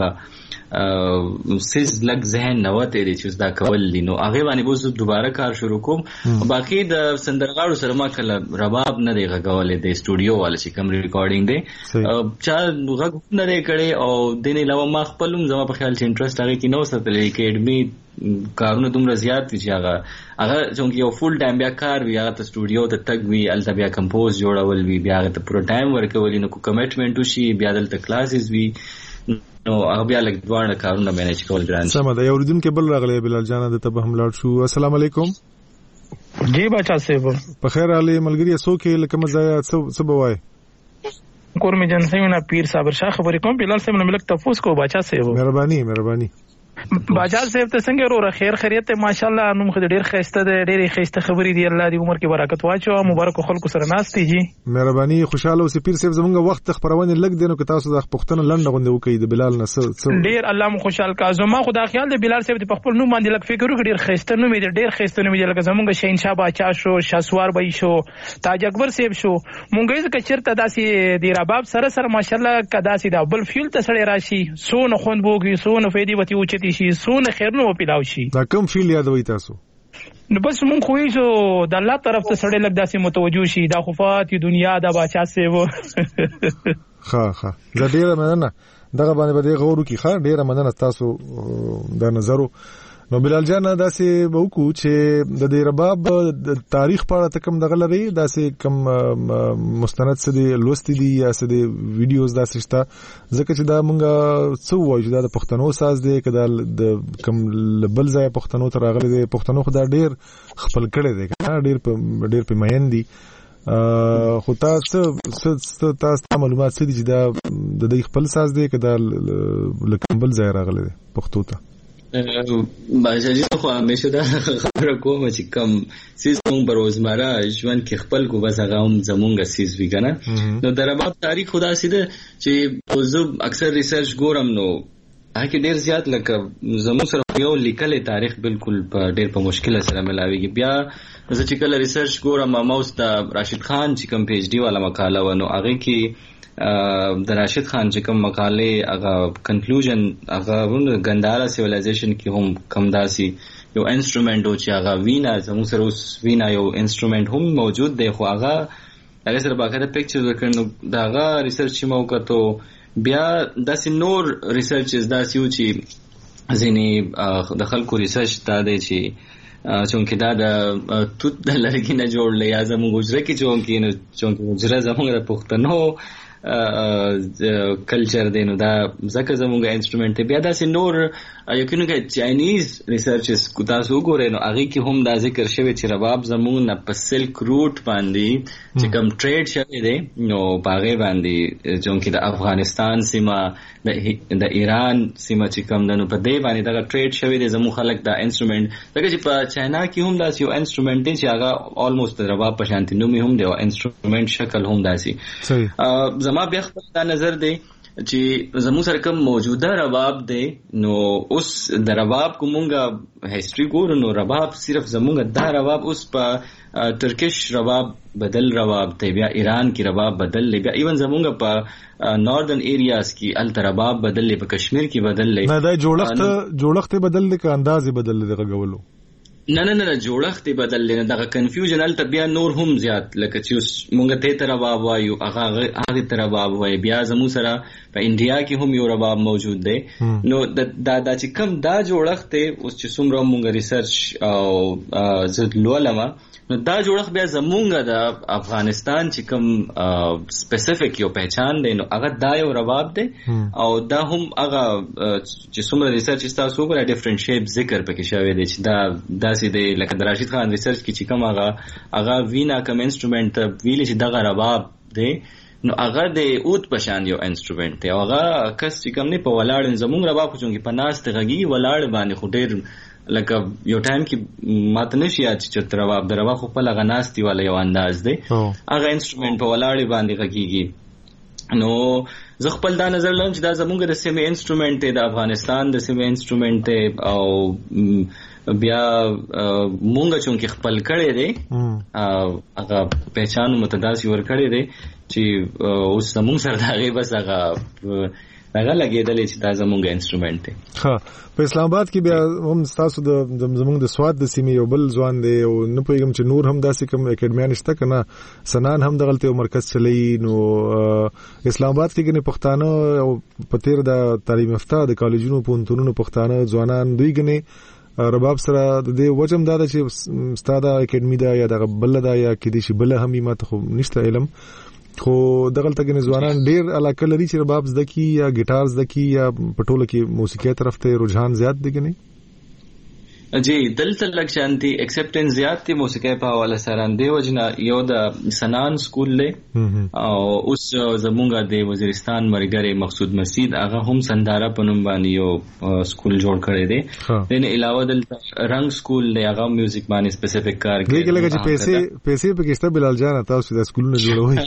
هغه سیز لګ ذهن نوته دي چې دا کول دي نو هغه باندې به دوباره کار شروع کوم باقي د سندرغاړو سره ما کله رباب نه دی غوولې د سټوډیو والے چې کوم ریکارډینګ دی چا غږ نه دی کړي او د نه علاوه ما خپلم زما په خیال چې انټرست هغه کې نو ستلې اکیډمي کارونه دومره زیات دي چې هغه چې یو فول ټایم بیا کار وی هغه ته سټوډیو ته تک وی الته بیا کمپوز جوړول وی بیا هغه ته پوره ټایم ورکول نو کو کمټمنټ وشي بیا دلته کلاسز وی نو هغه بیا لګ دوه کارونه مینج کول ګران سم ده. یو ردون کې بل راغلی بلال جان د ته هم لاړ شو. السلام علیکم. جی بچا صاحب په خیر علي ملګری سو کې لکه مزایا څه بوای کور می جن سیمه پیر صابر شاه خبرې کوم بلال صاحب نه ملک تفوس کو بچا صاحب مهرباني باجال صاحب ته څنګه ورو خیر خیریت ماشاءالله نو مخ ډیر خسته ده ډیر خسته خبرې دی الله دې عمر کې برکت واچو مبارک خلکو سره ناستي جی مهرباني خوشاله اوسې پیر صاحب زمونږ وخت خبرونه لګ دینو که تاسو د پښتنه لنډه غونډه وکړي د بلال نه ډیر الله مو خوشحال کا زما خدا خیال دی بلال صاحب په خپل نوم باندې لګ فکر وکړ ډیر خسته نو می ډیر خسته نو می لګ زمونږ شهنشاه باچا شو شاسوار بای شو تاج اکبر صاحب شو مونږ یې کچرته داسي دی رباب سره ماشاءالله کدا سي دا بل فیل ته سړی راشي سونه خوند بوږي سونه فېدی وتی اوچتی شي سونه خیر نو پیلاو شي دا کوم فیل یادوي تاسو نو بس مونږ خو یې د الله طرف ته سړی لګ داسي متوجو شي دا خفات دنیا د باچا سه وو ها زړه مننه دغه باندې به غوړو کی ښه ډیره مننه تاسو د نظرو. نو بلال جان داسې وکړو چې د دې رباب د تاریخ په اړه تکم دغه لري داسې کم مستند څه دی لوستي دي یا څه دی ویډیوز داسې شته ځکه چې دا مونږ څه وایو چې دا د پښتنو ساز دی کدا د کم بل ځای پښتنو ته راغلي دی پښتنو خو دا ډیر خپل کړي دی ډیر په مین دي خو تاسو معلومات څه دي چې دا د دې خپل ساز دی کدا لکه بل ځای راغلي دی پښتو ته باجی خو همیشه دا خبره کوم چې کم سیس مونږ بروزمره ژوند کې خپل کو بس هغه هم زمونږ سیس وی کنه نو د رباب تاریخ خدا سیده چې زه اکثر ریسرچ ګورم نو هغه ډیر زیات لکه زموږ سره یو لیکل تاریخ بالکل په ډیر په مشکل سره ملاويږي بیا زه چې کله ریسرچ ګورم ماوس د راشد خان چې کوم پی ایچ ډی والا مقاله ونه هغه کې د راشد خان چې کوم مقاله هغه کنکلوژن هغه ګندارا سیویلایزیشن کې هم کم داسي یو انسټرومنټ او چې هغه وینا زموږ سره اوس وینا یو انسټرومنټ هم موجود دی خو هغه سره باقاعده پکچر ورکړنو دا هغه ریسرچ مو وکړو بیا داسې نور ریسرچز داسې و چې ځینې د خلکو ریسرچ دا دی چې چونکه دا د توت د لرګي نه جوړل یا زموږ حجره کې چونکه حجره زموږ د پښتنو کلچر دی نو دا ځکه زموږ انسټرومنټ دی بیا داسې نور یقینو کې چاینیز ریسرچز کو تاسو وګورئ نو هغه کې هم دا ذکر شوی چې رباب زموږ نه په سلک روټ باندې چې کوم ټریډ شوی دی نو باغې باندې چونکه د افغانستان سیمه د ایران سیمه چې کوم د نو په دې باندې دا ټریډ شوی دی زموږ خلک دا انسټرومنټ ځکه چې په چاینا کې هم دا یو انسټرومنټ دی چې هغه آلموست رباب په شانتي نومي هم دی او انسټرومنټ شکل هم داسي زما بیا خپل دا نظر دی چې زموږ سره کوم موجوده رباب دی نو اوس د رباب کومه هیستوري ګورو نو رباب صرف زموږ دا رباب اوس په ترکیش رباب بدل رباب دی بیا ایران کې رباب بدل دی بیا ایون زموږ په ناردن ایریاز کې ال رباب بدل دی په کشمیر کې بدل دی نه دا جوړښت بدل دی که انداز بدل دی غوولو نه جوړښت بدل لنه دغه کنفیوژن ال بیا نور هم زیات لکه چې مونږ ته تر رباب وایو هغه تر رباب وای بیا زمو سره په انډیا کې هم یو رباب موجود دی نو دا چې کوم دا جوړښت اوس چې څومره مونږ ریسرچ او زد لولما نو دا جوړښت بیا زمونږ د افغانستان چې کوم سپیسیفیک یو پہچان دی نو هغه دا یو رباب دی او دا هم هغه چې څومره ریسرچ تاسو وګورئ ډیفرنٹ شیپ ذکر پکې شوی دی چې دا سي دی لکه د راشد خان ریسرچ کې چې کوم هغه وینا کوم انسټرومنټ ویل چې دغه رباب دی نو هغه د اوت پشان یو انسټرومنټ دی هغه کس چې کوم نه په ولاړ زمونږ رباب خو چې په ناست غږی ولاړ باندې خو ډیر لکه یو ټایم کې ماته نشي یاد چې رباب د رباب خو په لغه ناستي والا یو انداز دی هغه انسټرومنټ په ولاړ باندې غږیږي نو زه خپل دا نظر لرم چې دا زمونږ د سیمه انسټرومنټ دی د افغانستان د سیمه انسټرومنټ دی او بیا مونږ چې خپل کړي دي هغه پہچان متداسي ور کړي دي چې اوس زموږ سره دغه بس هغه لګیدل چې دا زموږ انسټرومنت دی. ها په اسلام آباد کې بیا هم تاسو د زموږ د سواد د سیمې یو بل ځوان دی او نه پوهیږم چې نور هم داسې کوم اکیډمیان شته کنه سنان هم دغلته مرکز چلی نو اسلام آباد کې ګنې پښتانه او په تیر د تعلیم یافته د کالجونو پونتونو پښتانه ځوانان دوی ګنې رباب سره د دې وجم دا چې ستاده اکیډمي دا یا د بل دا یا کې دي چې بل هم ماته خو نشته علم خو دغلته کې ځوانان ډیر علاقه لري چې رباب زده کی یا ګیټار زده کی یا پټوله کې موسیقي طرف ته رجحان زیات دی کني. جی دلته لږ شانتي اکسپټنس زیات دی موسیقي په حواله سره دی وجنا یو د سنان سکول له او اوس زمونږ د وزیرستان مرګري مقصود مسجد هغه هم سنداره پنوم باندې یو سکول جوړ کړی دی. دین علاوه دلته رنگ سکول دی هغه میوزیک باندې سپیسیفیک کار کوي. دغه چې پیسې په کېسته بلال جان تاسو د سکولونو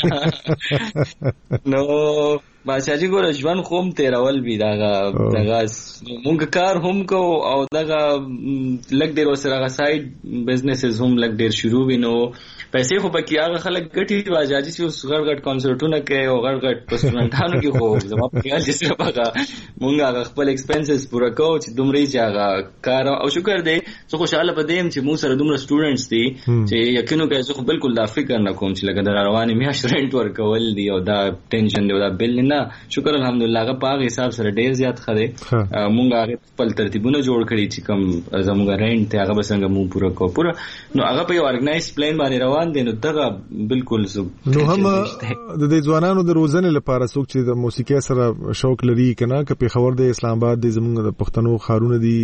جوړوي نو بادشاہجی ګور ژوند خوم تیرول وی دغه مونږ کار هم کو او دغه لګ ډیر سره سایډ بزنسز هم لګ ډیر شروع وینو پیسې خو پکې هغه خلک ګټي واجاجي چې اوس غړ غړ کنسرټونه کوي او غړ غړ پسټرنټانو کې خو زما په خیال چې سره پکا مونږ هغه خپل ایکسپنسز پورا کوو چې دومره چې هغه کار او شکر دی زه خوشاله پدیم چې مو سره دومره سټوډنټس دي چې یقینو کوي زه خو بالکل دا فکر نه کوم چې لکه د رواني میاشت رنټ ورکول دی او دا ټینشن دی او دا بل نه شکر الحمدلله هغه په حساب سره ډیر زیات خره مونږ هغه خپل ترتیبونه جوړ کړی چې کوم زموږ رینټ ته هغه بسنګ مو پورا کو پورا نو هغه په ارګنایز پلان باندې روان دي نو دغه بالکل نو هم د دې ځوانانو د روزنې لپاره څوک چې د موسیقي سره شوق لري کنه که په خبر د اسلام آباد د زموږ د پښتنو خارونه دي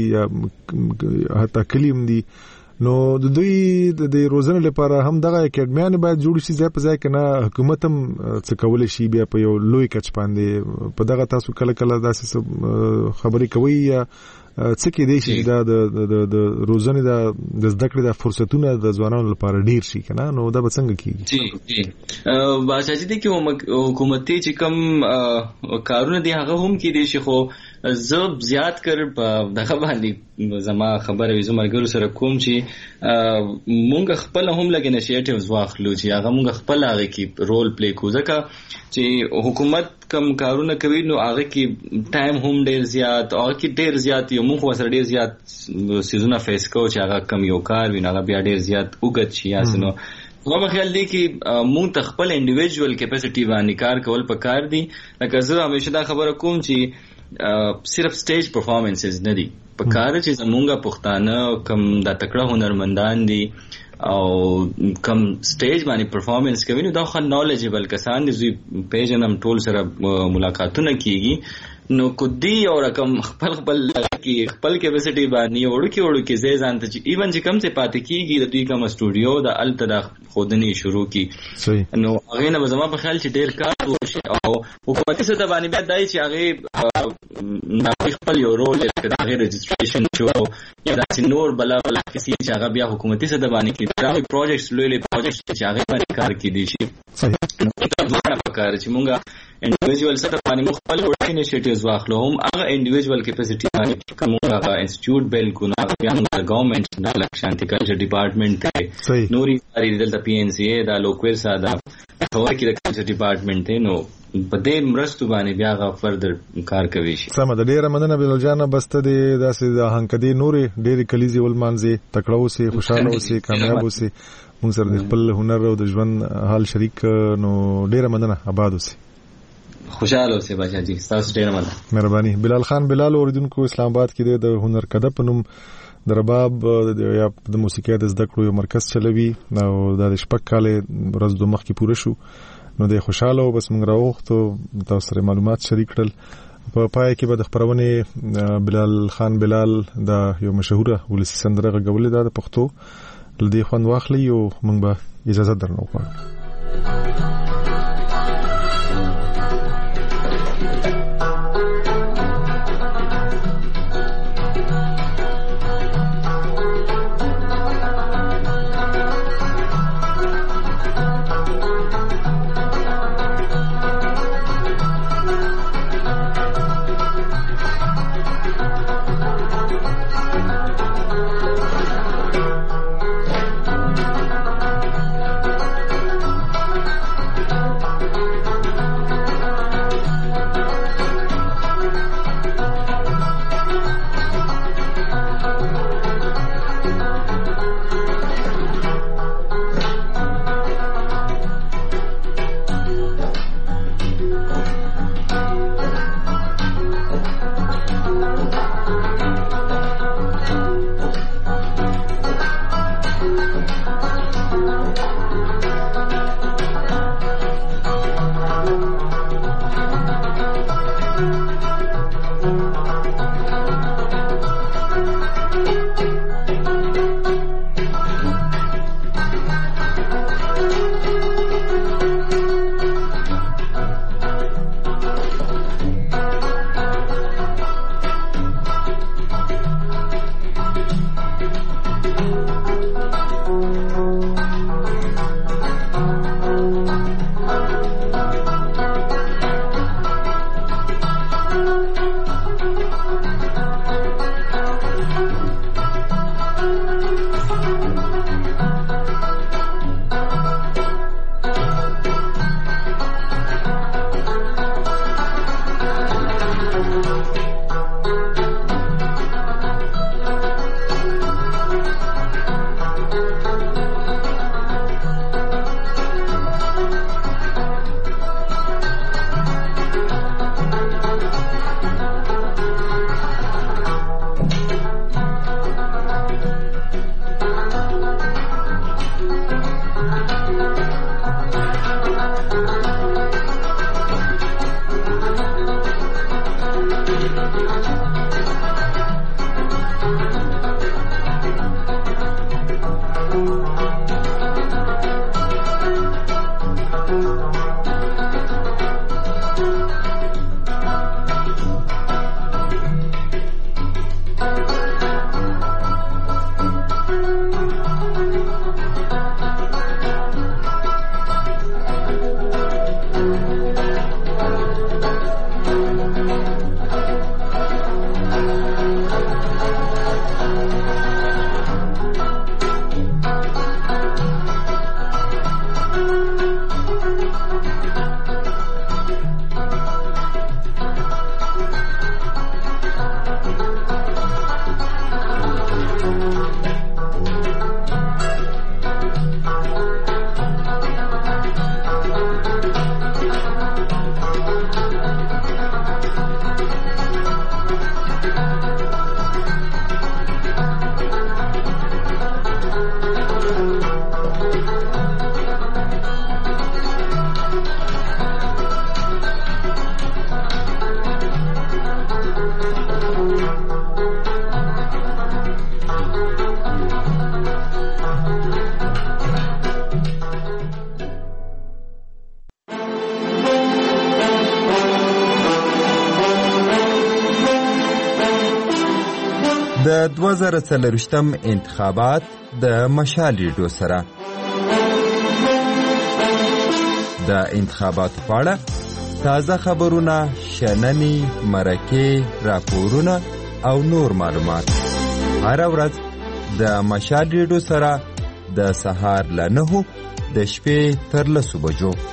یا حتی کلیم دي نو د دوی د روزنې لپاره هم دغه اکیډمیان باید جوړ شي ځای په ځای کنه حکومت هم څه کول شي بیا په یو لوی کچ باندې په دغه تاسو کله کله داسې خبرې کوي یا څه کې دی چې دا د روزنې د زده کړې د فرصتونو د ځوانانو لپاره ډیر شي کنه نو دا به څنګه کیږي. جی بادشاہ دې کې حکومتي چې کوم کارونه دي هغه هم کې دي چې خو زب زیات کړ په دغه باندې زما خبره وي زمرګرو سره کوم چې مونږ خپل هم لګ انیشیټیوز واخلو چې هغه مونږ خپل هغه کې رول پلی کوو ځکه چې حکومت کم کارونه کوي نو هغه کې ټایم هم ډیر زیات او کې ډیر زیات یو مونږ وسره ډیر زیات سيزونه فیس کوو چې هغه کم یو کار وي هغه بیا ډیر زیات وګت شي یاسنو زما خیال دی چې مونږ ته خپل انډیویډوال کیپاسټي باندې کار کول پکار دي لکه زه همیشه دا خبره کوم چې صرف سټیج پرفارمنسز نه دي پکار چې زمونږه پښتانه کم د تکړه هنرمندان دي او کم سټیج باندې پرفارمنس کوي نو دا خو نالجبل کسان دي پیژنم ټول سره ملاقاتونه کیږي نو کدی او رقم خپل کیپاسټي باندې وړو کې زې ځانته چې ایون چې کم څه پاتې کیږي د دوی کوم سټوډیو د التدا خودنی شروع کی نو هغه نه زما په خیال چې ډیر کار وشي او حکومتي سطح باندې بیا دای چې هغه خپل یو رول د هغه رجسټریشن شو یا د نور بلا کسی چې هغه بیا حکومتي سطح باندې کې دا پروجیکټس لوی پروجیکټس چې هغه باندې کار کوي شي نو پکار چې مونږه انډیویډوال سره باندې خپل انیشیټیوز واخلو هم هغه انډیویډوال کیپاسټي باندې کوم هغه انسټیټیوټ بیل کو نه بیا د ګورنمنت د لکشانتي کلچر ډپارټمنت ته نوري لري دلته پی ان سی ای دا لوکویر ساده خبر کې د کلچر ډپارټمنت ته نو په دې مرستو باندې بیا غو فردر کار کوي شي. سم د ډیره مننه بلال جان بسته دې داسې د هنکدي نورې ډېری کلیزي ول مانځي تکړه اوسي خوشاله اوسي کامیاب اوسي موږ سره د خپل هنر او د ژوند حال شریک نو ډیره مننه آباد اوسي خوشاله اوسئ بچا جی تاسو ډیر مننه مهرباني. بلال خان بلال اوریدونکو اسلام آباد کې د هنر کده پنوم د رباب یا د موسیقي د زده کړو یو مرکز چلوي او د شپږ کال ورځ د مخ کې پوره شو نو د خوشاله او بس موږ راوخته تاسو سره معلومات شریک کړل په پای کې به د خبرونه بلال خان بلال د یو مشهوره ولسی سندره غوړل د پښتو لدی خوان واخلي او موږ به اجازه درنو کوو. د 2024م انتخابات د مشال ریډیو سره د انتخاباتو په اړه تازه خبرونه، شننې، مرکې، راپورونه او نور معلومات هر ورځ د مشال ریډیو سره د سهار له 9 د شپې تر 10 بجو